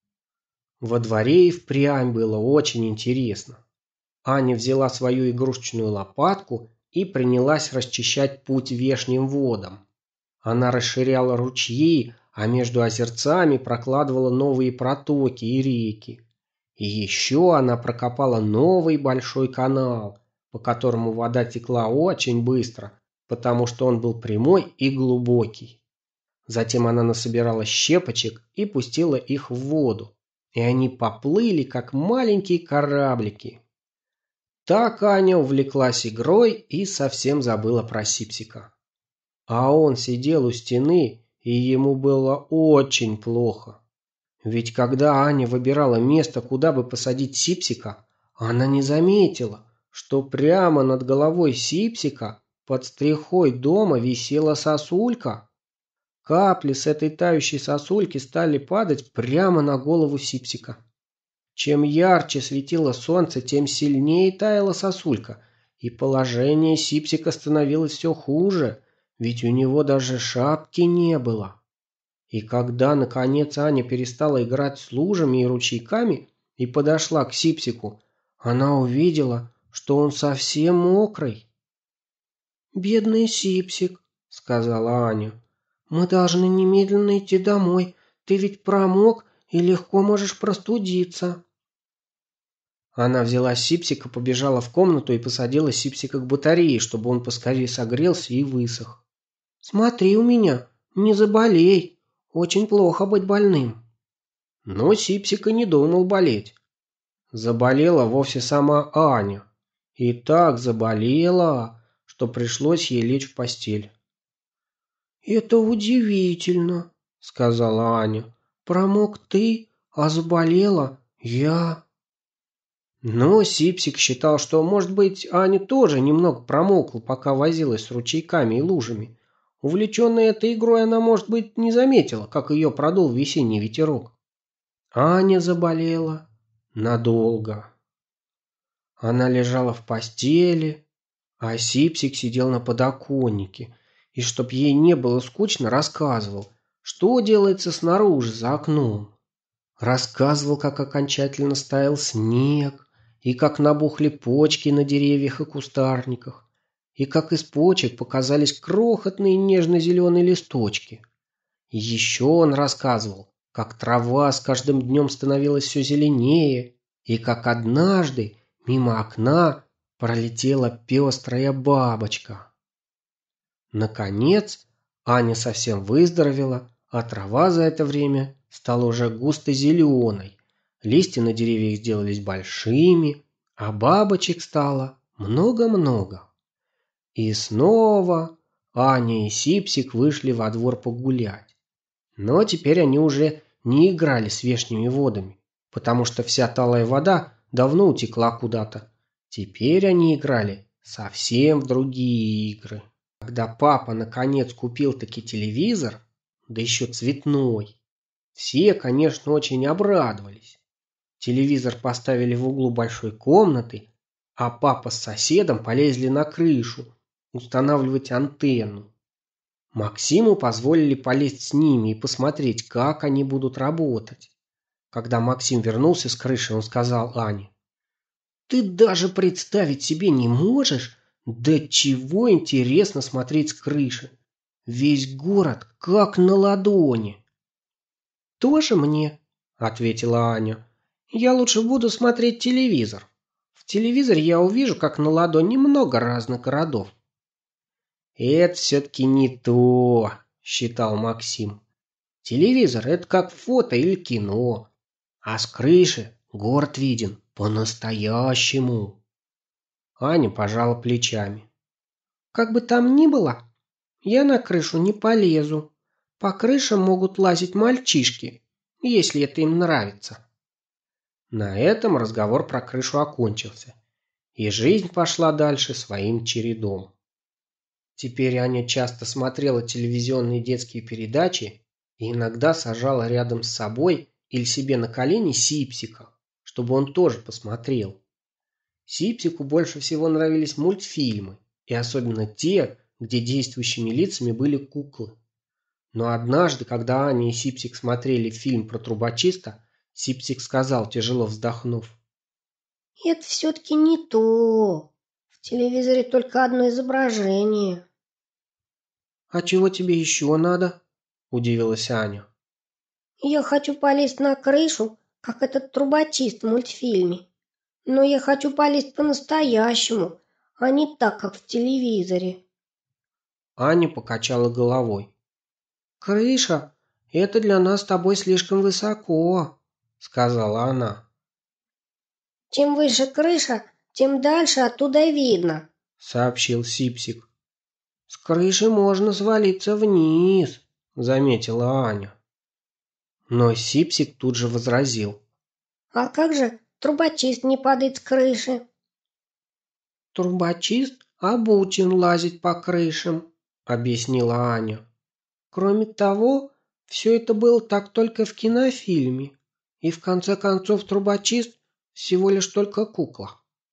Во дворе и впрямь было очень интересно. Аня взяла свою игрушечную лопатку и принялась расчищать путь вешним водам. Она расширяла ручьи, а между озерцами прокладывала новые протоки и реки. И еще она прокопала новый большой канал, по которому вода текла очень быстро, потому что он был прямой и глубокий. Затем она насобирала щепочек и пустила их в воду, и они поплыли, как маленькие кораблики. Так Аня увлеклась игрой и совсем забыла про Сипсика. А он сидел у стены, и ему было очень плохо. Ведь когда Аня выбирала место, куда бы посадить Сипсика, она не заметила, что прямо над головой Сипсика под стрехой дома висела сосулька. Капли с этой тающей сосульки стали падать прямо на голову Сипсика. Чем ярче светило солнце, тем сильнее таяла сосулька, и положение Сипсика становилось все хуже, ведь у него даже шапки не было. И когда, наконец, Аня перестала играть с лужами и ручейками и подошла к Сипсику, она увидела, что он совсем мокрый. «Бедный Сипсик», — сказала Аня, — «мы должны немедленно идти домой. Ты ведь промок и легко можешь простудиться». Она взяла Сипсика, побежала в комнату и посадила Сипсика к батарее, чтобы он поскорее согрелся и высох. «Смотри у меня, не заболей. Очень плохо быть больным». Но Сипсик и не думал болеть. Заболела вовсе сама Аня. И так заболела, что пришлось ей лечь в постель. «Это удивительно», — сказала Аня. «Промок ты, а заболела я». Но Сипсик считал, что, может быть, Аня тоже немного промокла, пока возилась с ручейками и лужами. Увлеченная этой игрой, она, может быть, не заметила, как ее продул весенний ветерок. Аня заболела надолго. Она лежала в постели, а Сипсик сидел на подоконнике, и, чтоб ей не было скучно, рассказывал, что делается снаружи за окном. Рассказывал, как окончательно стаял снег, и как набухли почки на деревьях и кустарниках, и как из почек показались крохотные нежно-зеленые листочки. И еще он рассказывал, как трава с каждым днем становилась все зеленее, и как однажды мимо окна пролетела пестрая бабочка. Наконец, Аня совсем выздоровела, а трава за это время стала уже густо зеленой, листья на деревьях сделались большими, а бабочек стало много-много. И снова Аня и Сипсик вышли во двор погулять. Но теперь они уже не играли с вешними водами, потому что вся талая вода давно утекла куда-то. Теперь они играли совсем в другие игры. Когда папа наконец купил таки телевизор, да еще цветной, все, конечно, очень обрадовались. Телевизор поставили в углу большой комнаты, а папа с соседом полезли на крышу устанавливать антенну. Максиму позволили полезть с ними и посмотреть, как они будут работать. Когда Максим вернулся с крыши, он сказал Ане: «Ты даже представить себе не можешь, до чего интересно смотреть с крыши. Весь город как на ладони». «Тоже мне», — ответила Аня. «Я лучше буду смотреть телевизор. В телевизоре я увижу, как на ладони много разных городов». «Это все-таки не то», — считал Максим. «Телевизор — это как фото или кино, а с крыши город виден по-настоящему». Аня пожала плечами. «Как бы там ни было, я на крышу не полезу. По крышам могут лазить мальчишки, если это им нравится». На этом разговор про крышу окончился, и жизнь пошла дальше своим чередом. Теперь Аня часто смотрела телевизионные детские передачи и иногда сажала рядом с собой или себе на колени Сипсика, чтобы он тоже посмотрел. Сипсику больше всего нравились мультфильмы, и особенно те, где действующими лицами были куклы. Но однажды, когда Аня и Сипсик смотрели фильм про трубочиста, Сипсик сказал, тяжело вздохнув: Это все-таки не то. В телевизоре только одно изображение. «А чего тебе еще надо?» – удивилась Аня. Я хочу полезть на крышу, как этот трубочист в мультфильме. Но я хочу полезть по-настоящему, а не так, как в телевизоре. Аня покачала головой. «Крыша – это для нас с тобой слишком высоко», – сказала она. Чем выше крыша, тем дальше оттуда видно, – сообщил Сипсик. «С крыши можно свалиться вниз», – заметила Аня. Но Сипсик тут же возразил. А как же трубочист не падает с крыши? «Трубочист обучен лазить по крышам», – объяснила Аня. «Кроме того, все это было так только в кинофильме, и в конце концов трубочист всего лишь только кукла».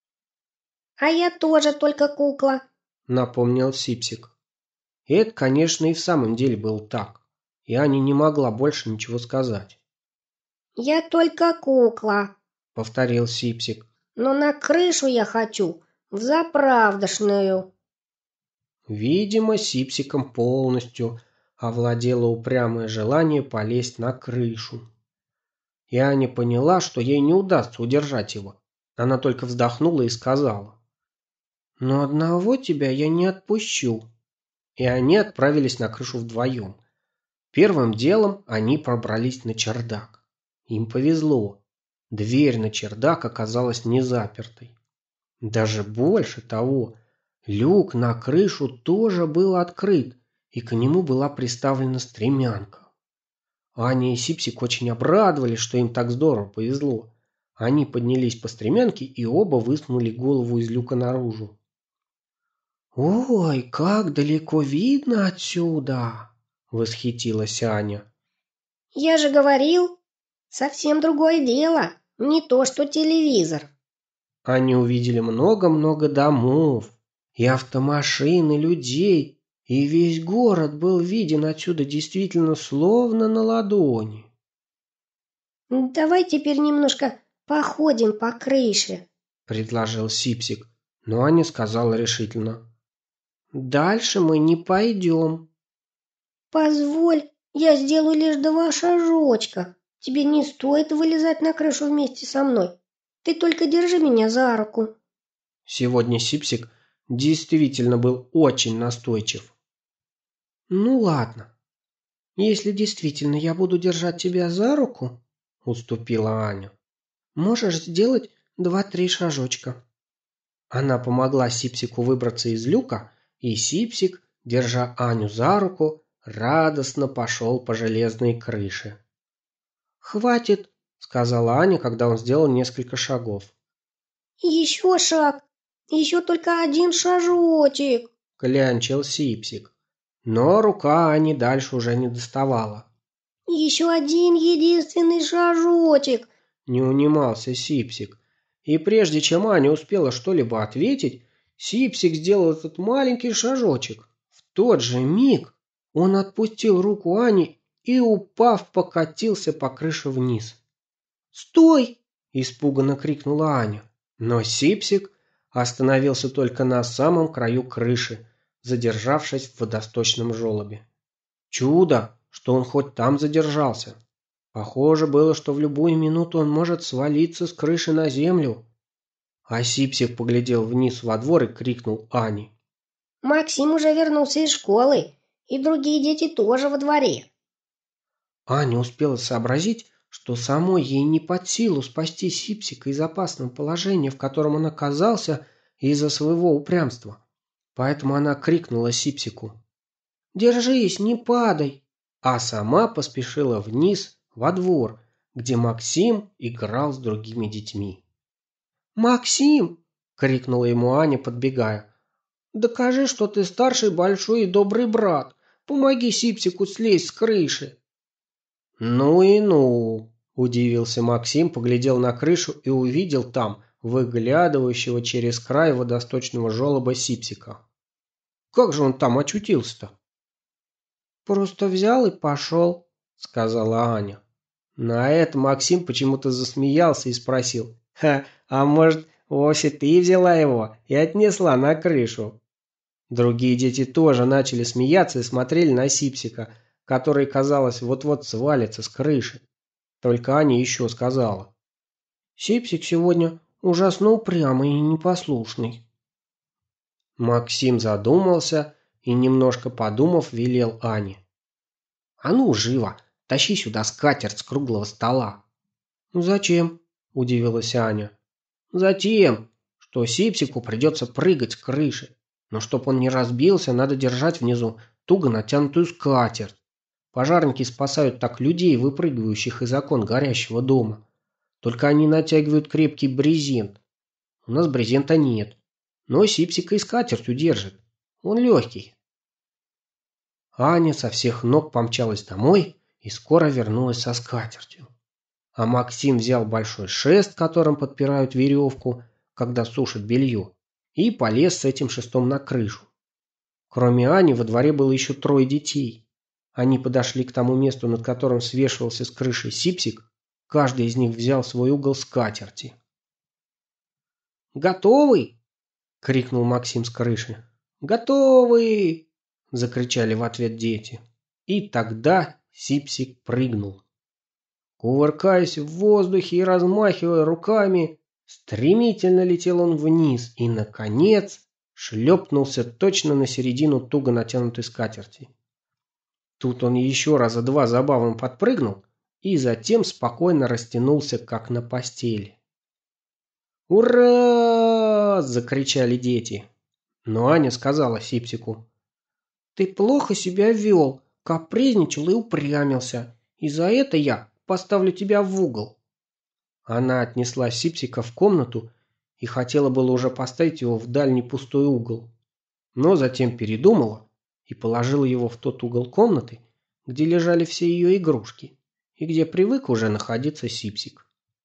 А я тоже только кукла, напомнил Сипсик. И это, конечно, и в самом деле было так, и Аня не могла больше ничего сказать. Я только кукла, Повторил Сипсик. но на крышу я хочу, взаправдошную. Видимо, Сипсиком полностью овладело упрямое желание полезть на крышу. И Аня поняла, что ей не удастся удержать его, Она только вздохнула и сказала: «Но одного тебя я не отпущу». И они отправились на крышу вдвоем. Первым делом они пробрались на чердак. Им повезло. Дверь на чердак оказалась не запертой. Даже больше того, люк на крышу тоже был открыт, и к нему была приставлена стремянка. Аня и Сипсик очень обрадовались, что им так здорово повезло. Они поднялись по стремянке и оба высунули голову из люка наружу. «Ой, как далеко видно отсюда!» — восхитилась Аня. Я же говорил, совсем другое дело, не то что телевизор. Они увидели много-много домов, и автомашин, и людей, и весь город был виден отсюда действительно словно на ладони. Давай теперь немножко походим по крыше. Предложил Сипсик, но Аня сказала решительно: «Дальше мы не пойдем». Позволь, я сделаю лишь 2 шажочка. Тебе не стоит вылезать на крышу вместе со мной. Ты только держи меня за руку. Сегодня Сипсик действительно был очень настойчив. «Ну ладно, если действительно я буду держать тебя за руку, — уступила Аня, — можешь сделать 2-3 шажочка». Она помогла Сипсику выбраться из люка, и Сипсик, держа Аню за руку, радостно пошел по железной крыше. «Хватит, — сказала Аня, когда он сделал несколько шагов. Еще шаг, еще только 1 шажочек. — клянчил Сипсик. Но рука Ани дальше уже не доставала. Еще 1 единственный шажочек. Не унимался Сипсик. И прежде чем Аня успела что-либо ответить, Сипсик сделал этот маленький шажочек. В тот же миг он отпустил руку Ани и, упав, покатился по крыше вниз. «Стой!» – испуганно крикнула Аня. Но Сипсик остановился только на самом краю крыши, задержавшись в водосточном желобе. Чудо, что он хоть там задержался. Похоже было, что в любую минуту он может свалиться с крыши на землю. А Сипсик поглядел вниз во двор и крикнул Ане: Максим уже вернулся из школы, и другие дети тоже во дворе. Аня успела сообразить, что самой ей не под силу спасти Сипсика из опасного положения, в котором он оказался из-за своего упрямства. Поэтому она крикнула Сипсику: «Держись, не падай!» А сама поспешила вниз, во двор, где Максим играл с другими детьми. «Максим!» — крикнула ему Аня, подбегая. «Докажи, что ты старший, большой и добрый брат. Помоги Сипсику слезть с крыши!» «Ну и ну!» – удивился Максим, поглядел на крышу и увидел там выглядывающего через край водосточного желоба Сипсика. «Как же он там очутился-то?» «Просто взял и пошел», – сказала Аня. На это Максим почему-то засмеялся и спросил: а может, вовсе ты взяла его и отнесла на крышу?» Другие дети тоже начали смеяться и смотрели на Сипсика, который, казалось, вот-вот свалится с крыши. Только Аня еще сказала: «Сипсик сегодня ужасно упрямый и непослушный». Максим задумался и, немножко подумав, велел Ане: «А ну, живо, тащи сюда скатерть с круглого стола». «Зачем?» – удивилась Аня. «Затем, что Сипсику придется прыгать с крыши. Но чтоб он не разбился, надо держать внизу туго натянутую скатерть. Пожарники спасают так людей, выпрыгивающих из окон горящего дома. Только они натягивают крепкий брезент. У нас брезента нет. Но Сипсика и скатерть удержит. Он легкий». Аня со всех ног помчалась домой и скоро вернулась со скатертью. А Максим взял большой шест, которым подпирают веревку, когда сушат белье, и полез с этим шестом на крышу. Кроме Ани во дворе было еще 3 детей. Они подошли к тому месту, над которым свешивался с крыши Сипсик. Каждый из них взял свой угол скатерти. «Готовы?» — крикнул Максим с крыши. «Готовы!» — закричали в ответ дети. И тогда Сипсик прыгнул. Кувыркаясь в воздухе и размахивая руками, Стремительно летел он вниз и, наконец, шлепнулся точно на середину туго натянутой скатерти. Тут он еще раза два забавно подпрыгнул и затем спокойно растянулся, как на постели. «Ура!» – закричали дети. Но Аня сказала Сипсику: «Ты плохо себя вел, капризничал и упрямился, и за это я поставлю тебя в угол». Она отнесла Сипсика в комнату и хотела было уже поставить его в дальний пустой угол, но затем передумала и положила его в тот угол комнаты, где лежали все ее игрушки и где привык уже находиться Сипсик.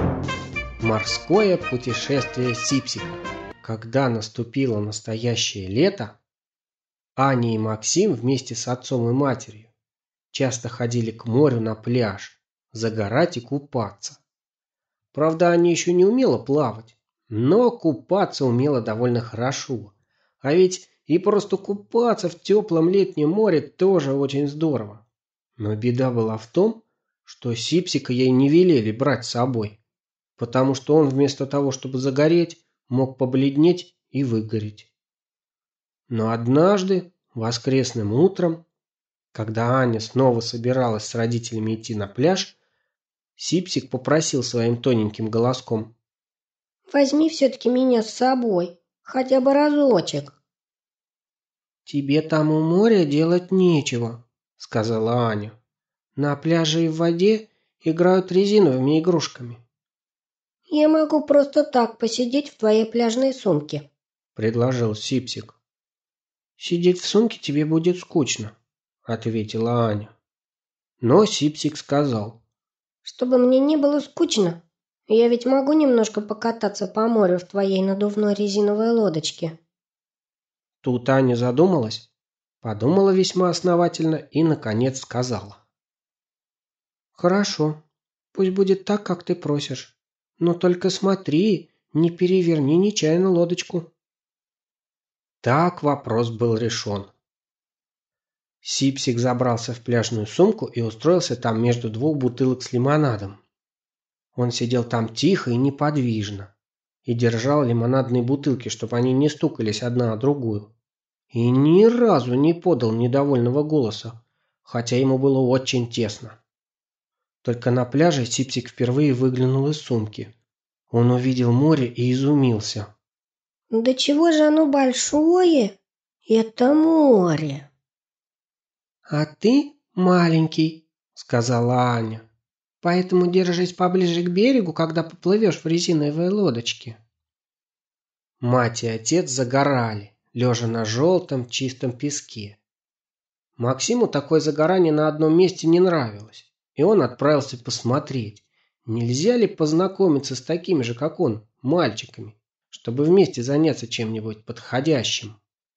Морское путешествие Сипсика. Когда наступило настоящее лето, Аня и Максим вместе с отцом и матерью часто ходили к морю на пляж, загорать и купаться. Правда, Аня еще не умела плавать, но купаться умела довольно хорошо. А ведь и просто купаться в теплом летнем море тоже очень здорово. Но беда была в том, что Сипсика ей не велели брать с собой, потому что он вместо того, чтобы загореть, мог побледнеть и выгореть. Но однажды, воскресным утром, когда Аня снова собиралась с родителями идти на пляж, Сипсик попросил своим тоненьким голоском: «Возьми все-таки меня с собой, хотя бы разочек». «Тебе там у моря делать нечего», — сказала Аня. «На пляже и в воде играют резиновыми игрушками». «Я могу просто так посидеть в твоей пляжной сумке», — предложил Сипсик. «Сидеть в сумке тебе будет скучно», — ответила Аня. Но Сипсик сказал: «чтобы мне не было скучно. Я ведь могу немножко покататься по морю в твоей надувной резиновой лодочке». Тут Аня задумалась, подумала весьма основательно и, наконец, сказала: «Хорошо, пусть будет так, как ты просишь. Но только смотри, не переверни нечаянно лодочку». Так вопрос был решен. Сипсик забрался в пляжную сумку и устроился там между двух бутылок с лимонадом. Он сидел там тихо и неподвижно и держал лимонадные бутылки, чтобы они не стукались одна о другую. И ни разу не подал недовольного голоса, хотя ему было очень тесно. Только на пляже Сипсик впервые выглянул из сумки. Он увидел море и изумился. «Да чего же оно большое? Это море!» «А ты маленький», — сказала Аня. «Поэтому держись поближе к берегу, когда поплывешь в резиновой лодочке». Мать и отец загорали, лежа на желтом чистом песке. Максиму такое загорание на одном месте не нравилось, и он отправился посмотреть, нельзя ли познакомиться с такими же, как он, мальчиками, чтобы вместе заняться чем-нибудь подходящим.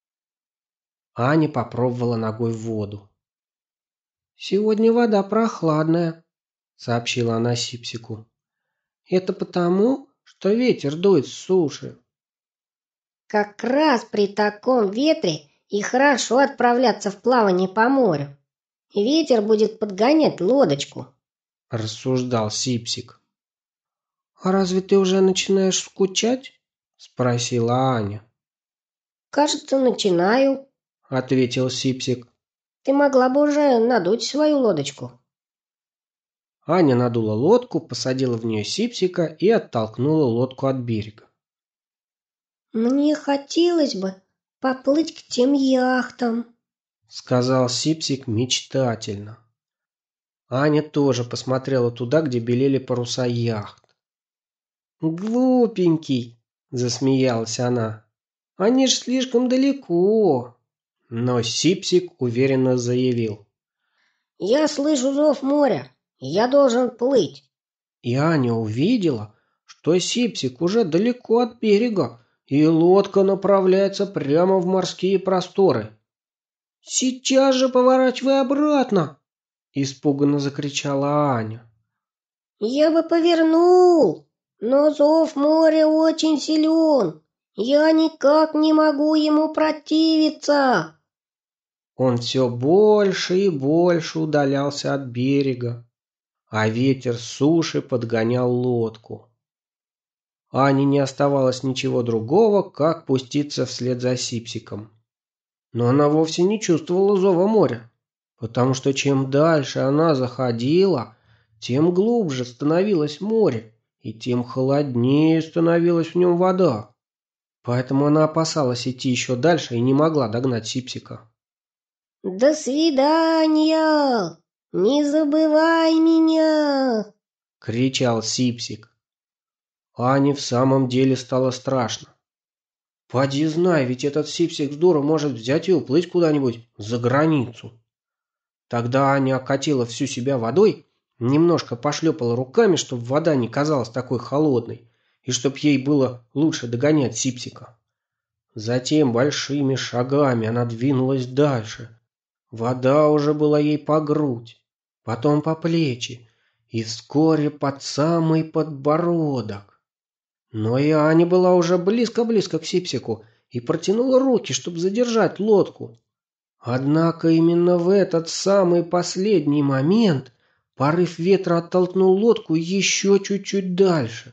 Аня попробовала ногой в воду. «Сегодня вода прохладная», — сообщила она Сипсику. «Это потому, что ветер дует с суши». «Как раз при таком ветре и хорошо отправляться в плавание по морю. И ветер будет подгонять лодочку», — рассуждал Сипсик. «А разве ты уже начинаешь скучать?» — спросила Аня. «Кажется, начинаю», — ответил Сипсик. «Ты могла бы уже надуть свою лодочку». Аня надула лодку, посадила в нее Сипсика и оттолкнула лодку от берега. «Мне хотелось бы поплыть к тем яхтам», — сказал Сипсик мечтательно. Аня тоже посмотрела туда, где белели паруса яхт. «Глупенький!» — засмеялась она. «Они ж слишком далеко!» Но Сипсик уверенно заявил: «Я слышу зов моря, и я должен плыть». И Аня увидела, что Сипсик уже далеко от берега, и лодка направляется прямо в морские просторы. «Сейчас же поворачивай обратно!» – испуганно закричала Аня. «Я бы повернул, но зов моря очень силен. Я никак не могу ему противиться». Он все больше и больше удалялся от берега, а ветер с суши подгонял лодку. Ане не оставалось ничего другого, как пуститься вслед за Сипсиком. Но она вовсе не чувствовала зова моря, потому что чем дальше она заходила, тем глубже становилось море, и тем холоднее становилась в нем вода. Поэтому она опасалась идти еще дальше и не могла догнать Сипсика. «До свидания! Не забывай меня!» — кричал Сипсик. Ане в самом деле стало страшно. Поди знай, ведь этот Сипсик здорово может взять и уплыть куда-нибудь за границу. Тогда Аня окатила всю себя водой, немножко пошлепала руками, чтобы вода не казалась такой холодной, и чтобы ей было лучше догонять Сипсика. Затем большими шагами она двинулась дальше. Вода уже была ей по грудь, потом по плечи и вскоре под самый подбородок. Но и Аня была уже близко-близко к Сипсику и протянула руки, чтобы задержать лодку. Однако именно в этот самый последний момент порыв ветра оттолкнул лодку еще чуть-чуть дальше.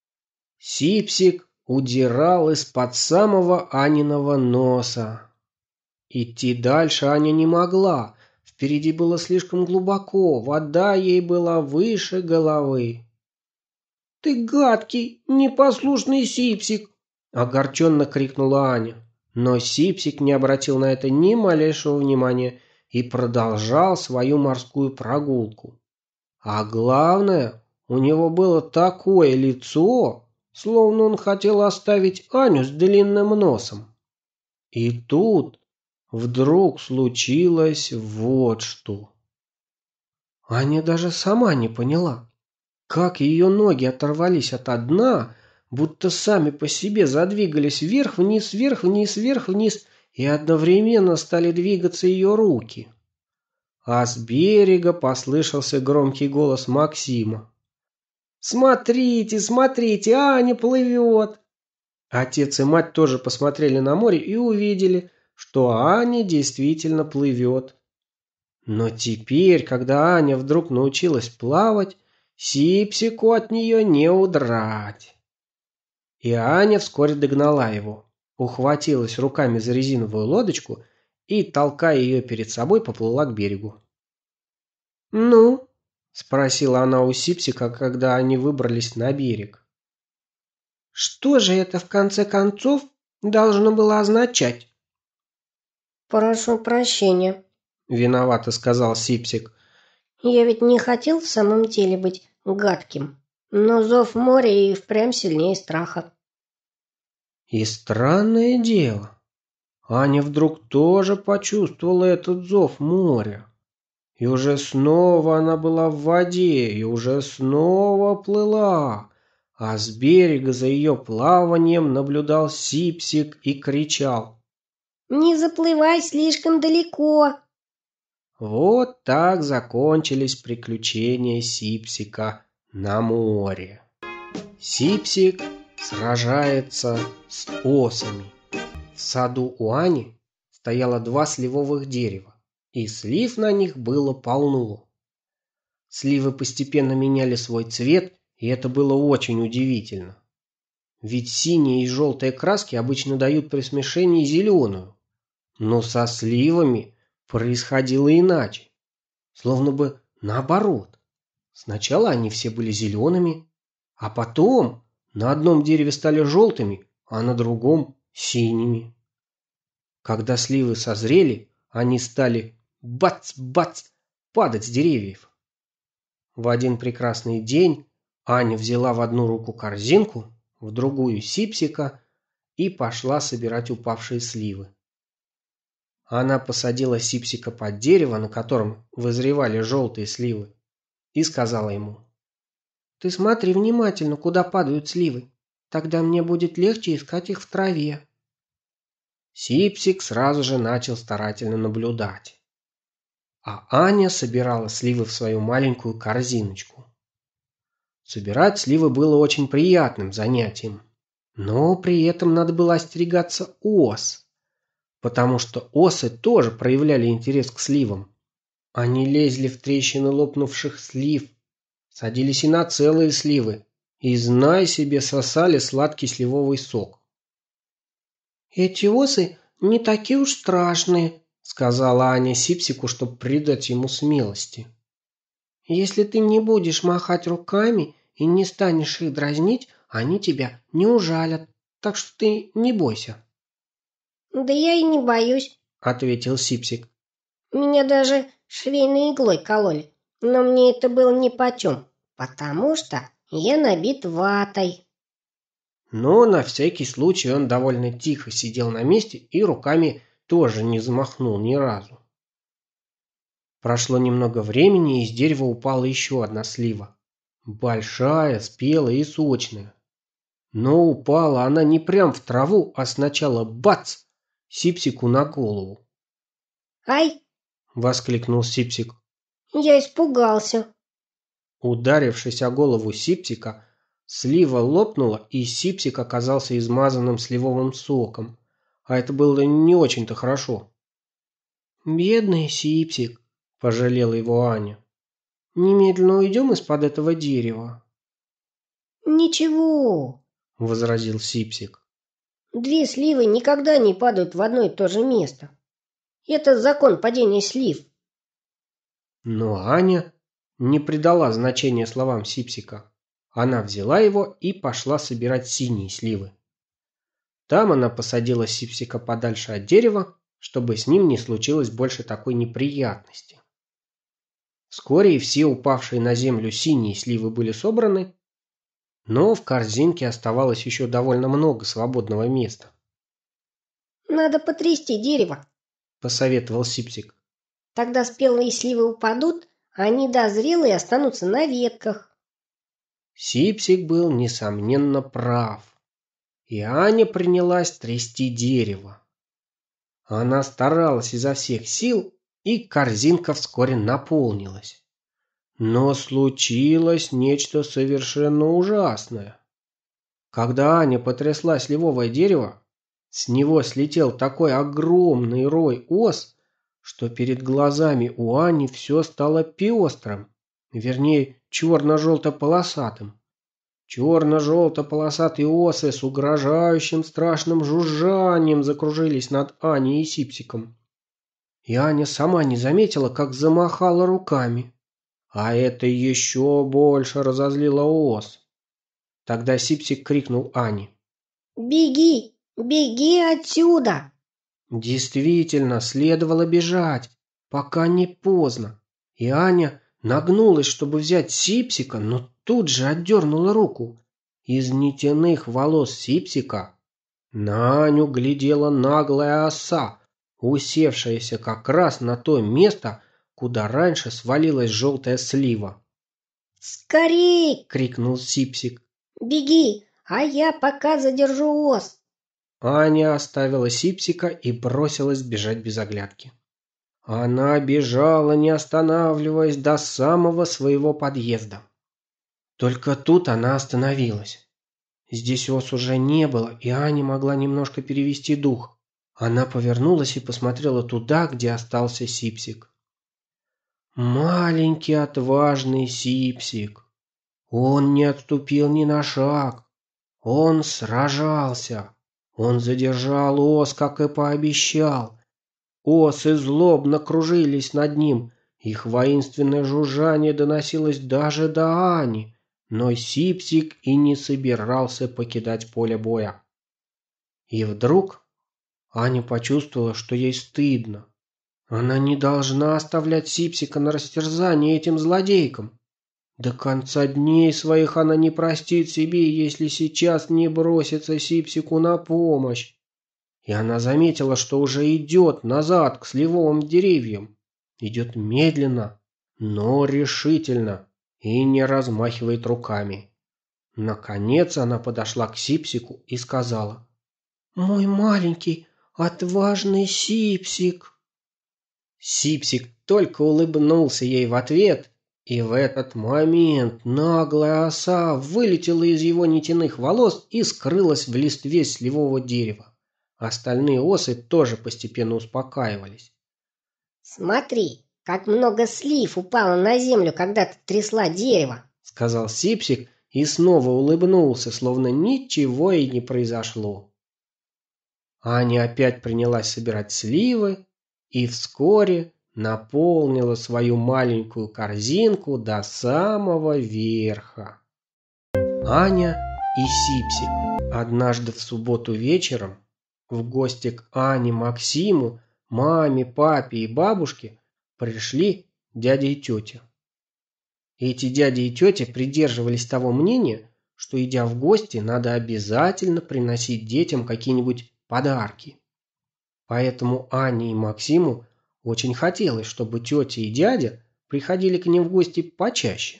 Сипсик удирал из-под самого Аниного носа. Идти дальше Аня не могла. Впереди было слишком глубоко, вода ей была выше головы. «Ты гадкий, непослушный Сипсик!» – огорченно крикнула Аня. Но Сипсик не обратил на это ни малейшего внимания и продолжал свою морскую прогулку. А главное, у него было такое лицо, словно он хотел оставить Аню с длинным носом. И тут вдруг случилось вот что. Аня даже сама не поняла, как ее ноги оторвались от дна, будто сами по себе задвигались вверх-вниз, вверх-вниз, вверх-вниз, и одновременно стали двигаться ее руки. А с берега послышался громкий голос Максима. «Смотрите, смотрите, Аня плывет!» Отец и мать тоже посмотрели на море и увидели, что Аня действительно плывет. Но теперь, когда Аня вдруг научилась плавать, Сипсику от нее не удрать. И Аня вскоре догнала его, ухватилась руками за резиновую лодочку и, толкая ее перед собой, поплыла к берегу. «Ну?» – спросила она у Сипсика, когда они выбрались на берег. «Что же это в конце концов должно было означать?» «Прошу прощения», – виновато сказал Сипсик. «я ведь не хотел в самом деле быть гадким, но зов моря и впрямь сильнее страха». И странное дело, Аня вдруг тоже почувствовала этот зов моря. И уже снова она была в воде, и уже снова плыла, а с берега за ее плаванием наблюдал Сипсик и кричал: «Не заплывай слишком далеко!» Вот так закончились приключения Сипсика на море. Сипсик сражается с осами. В саду у Ани стояло 2 сливовых дерева, и слив на них было полно. Сливы постепенно меняли свой цвет, и это было очень удивительно. Ведь синие и желтые краски обычно дают при смешении зеленую. Но со сливами происходило иначе. Словно бы наоборот. Сначала они все были зелеными, а потом на одном дереве стали желтыми, а на другом синими. Когда сливы созрели, они стали бац-бац падать с деревьев. В один прекрасный день Аня взяла в одну руку корзинку, в другую Сипсика и пошла собирать упавшие сливы. Она посадила Сипсика под дерево, на котором вызревали желтые сливы, и сказала ему: «Ты смотри внимательно, куда падают сливы, тогда мне будет легче искать их в траве». Сипсик сразу же начал старательно наблюдать, а Аня собирала сливы в свою маленькую корзиночку. Собирать сливы было очень приятным занятием, но при этом надо было остерегаться ос, потому что осы тоже проявляли интерес к сливам. Они лезли в трещины лопнувших слив, садились и на целые сливы и, знай себе, сосали сладкий сливовый сок. «Эти осы не такие уж страшные», — сказала Аня Сипсику, чтобы придать ему смелости. «Если ты не будешь махать руками и не станешь их дразнить, они тебя не ужалят, так что ты не бойся». «Да я и не боюсь», — ответил Сипсик. «Меня даже швейной иглой кололи, но мне это было нипочем, потому что я набит ватой». Но на всякий случай он довольно тихо сидел на месте и руками тоже не взмахнул ни разу. Прошло немного времени, и с дерева упала еще одна слива. Большая, спелая и сочная. Но упала она не прям в траву, а сначала бац! Сипсику на голову. «Ай!» — воскликнул Сипсик. «Я испугался». Ударившись о голову Сипсика, слива лопнула, и Сипсик оказался измазанным сливовым соком. А это было не очень-то хорошо. «Бедный Сипсик», — пожалела его Аня. «Немедленно уйдем из-под этого дерева». «Ничего», — возразил Сипсик. «Две сливы никогда не падают в одно и то же место. Это закон падения слив». Но Аня не придала значения словам Сипсика. Она взяла его и пошла собирать синие сливы. Там она посадила Сипсика подальше от дерева, чтобы с ним не случилось больше такой неприятности. Вскоре и все упавшие на землю синие сливы были собраны, но в корзинке оставалось еще довольно много свободного места. «Надо потрясти дерево», — посоветовал Сипсик. «Тогда спелые сливы упадут, а недозрелые останутся на ветках». Сипсик был, несомненно, прав. И Аня принялась трясти дерево. Она старалась изо всех сил, и корзинка вскоре наполнилась. Но случилось нечто совершенно ужасное. Когда Аня потрясла сливовое дерево, с него слетел такой огромный рой ос, что перед глазами у Ани все стало пестрым, вернее, черно-желто-полосатым. Черно-желто-полосатые осы с угрожающим страшным жужжанием закружились над Аней и Сипсиком. И Аня сама не заметила, как замахала руками. А это еще больше разозлило ос. Тогда Сипсик крикнул Ане. «Беги! Беги отсюда!» Действительно, следовало бежать, пока не поздно. И Аня нагнулась, чтобы взять Сипсика, но тут же отдернула руку. Из нитяных волос Сипсика на Аню глядела наглая оса, усевшаяся как раз на то место, куда раньше свалилась желтая слива. «Скорей!» — крикнул Сипсик. «Беги, а я пока задержу ос!» Аня оставила Сипсика и бросилась бежать без оглядки. Она бежала, не останавливаясь, до самого своего подъезда. Только тут она остановилась. Здесь ос уже не было, и Аня могла немножко перевести дух. Она повернулась и посмотрела туда, где остался Сипсик. Маленький отважный Сипсик. Он не отступил ни на шаг. Он сражался. Он задержал ос, как и пообещал. Осы злобно кружились над ним. Их воинственное жужжание доносилось даже до Ани. Но Сипсик и не собирался покидать поле боя. И вдруг Аня почувствовала, что ей стыдно. Она не должна оставлять Сипсика на растерзание этим злодейкам. До конца дней своих она не простит себе, если сейчас не бросится Сипсику на помощь. И она заметила, что уже идет назад к сливовым деревьям. Идет медленно, но решительно и не размахивает руками. Наконец она подошла к Сипсику и сказала: «Мой маленький, отважный Сипсик». Сипсик только улыбнулся ей в ответ, и в этот момент наглая оса вылетела из его нитяных волос и скрылась в листве сливового дерева. Остальные осы тоже постепенно успокаивались. «Смотри, как много слив упало на землю, когда ты трясла дерево», — сказал Сипсик и снова улыбнулся, словно ничего и не произошло. Аня опять принялась собирать сливы и вскоре наполнила свою маленькую корзинку до самого верха. Аня и Сипсик однажды в субботу вечером в гости к Ане, Максиму, маме, папе и бабушке пришли дядя и тетя. Эти дяди и тети придерживались того мнения, что, идя в гости, надо обязательно приносить детям какие-нибудь подарки. Поэтому Ане и Максиму очень хотелось, чтобы тетя и дядя приходили к ним в гости почаще.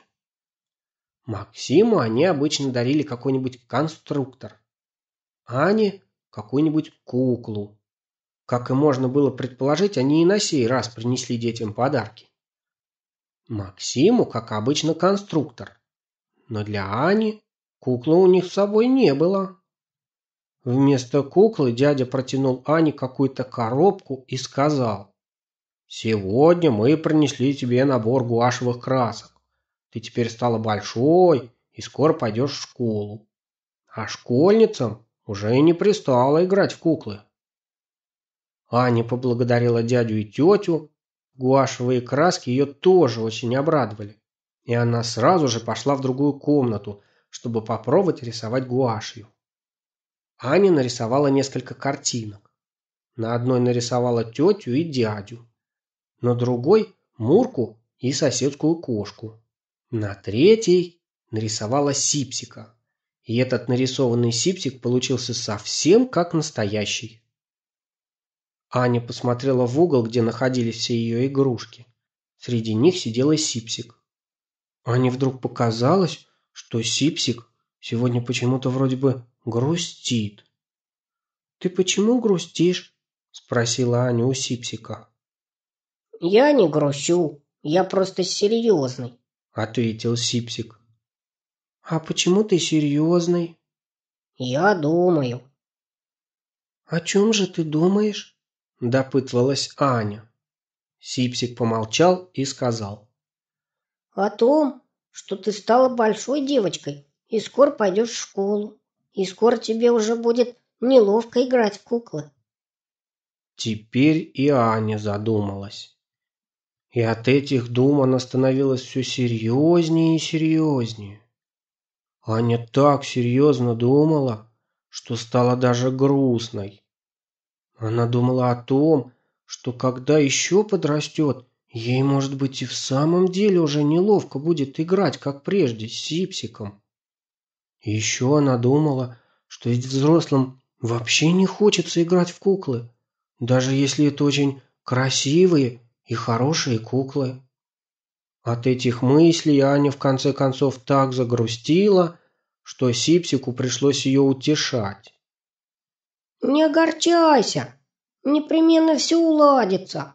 Максиму они обычно дарили какой-нибудь конструктор, Ане какую-нибудь куклу. Как и можно было предположить, они и на сей раз принесли детям подарки. Максиму, как обычно, конструктор, но для Ани куклы у них с собой не было. Вместо куклы дядя протянул Ане какую-то коробку и сказал: «Сегодня мы принесли тебе набор гуашевых красок. Ты теперь стала большой и скоро пойдешь в школу. А школьницам уже и не пристало играть в куклы». Аня поблагодарила дядю и тетю. Гуашевые краски ее тоже очень обрадовали. И она сразу же пошла в другую комнату, чтобы попробовать рисовать гуашью. Аня нарисовала несколько картинок. На одной нарисовала тетю и дядю. На другой – Мурку и соседскую кошку. На третьей нарисовала Сипсика. И этот нарисованный Сипсик получился совсем как настоящий. Аня посмотрела в угол, где находились все ее игрушки. Среди них сидел и Сипсик. Ане вдруг показалось, что Сипсик сегодня почему-то вроде бы грустит. «Ты почему грустишь?» – спросила Аня у Сипсика. Я не грущу, я просто серьезный. – ответил Сипсик. «А почему ты серьезный?» Я думаю. «О чем же ты думаешь?» – допытывалась Аня. Сипсик помолчал и сказал: О том, что ты стала большой девочкой и скоро пойдешь в школу. И скоро тебе уже будет неловко играть в куклы. Теперь и Аня задумалась. И от этих дум она становилась все серьезнее и серьезнее. Аня так серьезно думала, что стала даже грустной. Она думала о том, что когда еще подрастет, ей, может быть, и в самом деле уже неловко будет играть, как прежде, с Сипсиком. И еще она думала, что ведь взрослым вообще не хочется играть в куклы, даже если это очень красивые и хорошие куклы. От этих мыслей Аня в конце концов так загрустила, что Сипсику пришлось ее утешать. Не огорчайся, непременно все уладится.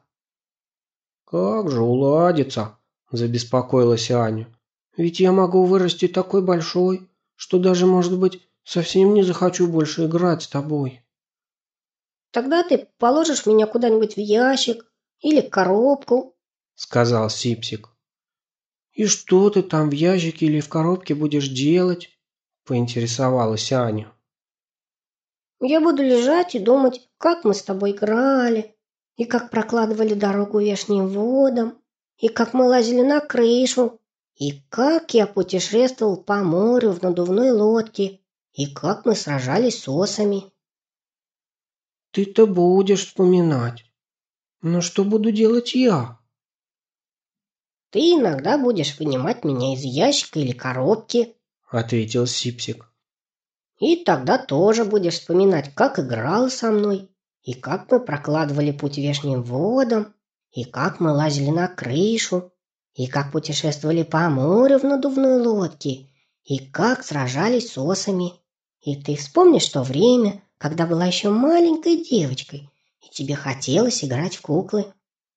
«Как же уладится?» – забеспокоилась Аня. «Ведь я могу вырасти такой большой, что даже, может быть, совсем не захочу больше играть с тобой». Тогда ты положишь меня куда-нибудь в ящик или коробку, сказал Сипсик. «И что ты там в ящике или в коробке будешь делать?» – поинтересовалась Аня. Я буду лежать и думать, как мы с тобой играли, и как прокладывали дорогу вешним водам, и как мы лазили на крышу, и как я путешествовал по морю в надувной лодке, и как мы сражались с осами. «Ты-то будешь вспоминать. Но что буду делать я?» Ты иногда будешь вынимать меня из ящика или коробки, – ответил Сипсик. и тогда тоже будешь вспоминать, как играл со мной, и как мы прокладывали путь вешним водам, и как мы лазили на крышу, и как путешествовали по морю в надувной лодке, и как сражались с осами. И ты вспомнишь то время, когда была еще маленькой девочкой, и тебе хотелось играть в куклы.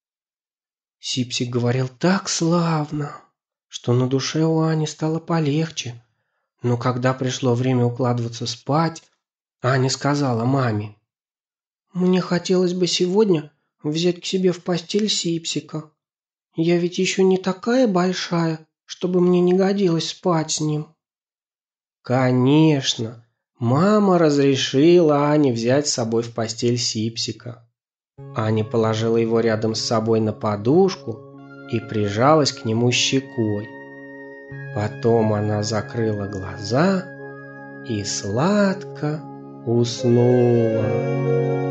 Сипсик говорил так славно, что на душе у Ани стало полегче. Но когда пришло время укладываться спать, Аня сказала маме: «Мне хотелось бы сегодня взять к себе в постель Сипсика. Я ведь еще не такая большая, чтобы мне не годилось спать с ним». Конечно, мама разрешила Ане взять с собой в постель Сипсика. Аня положила его рядом с собой на подушку и прижалась к нему щекой. Потом она закрыла глаза и сладко уснула.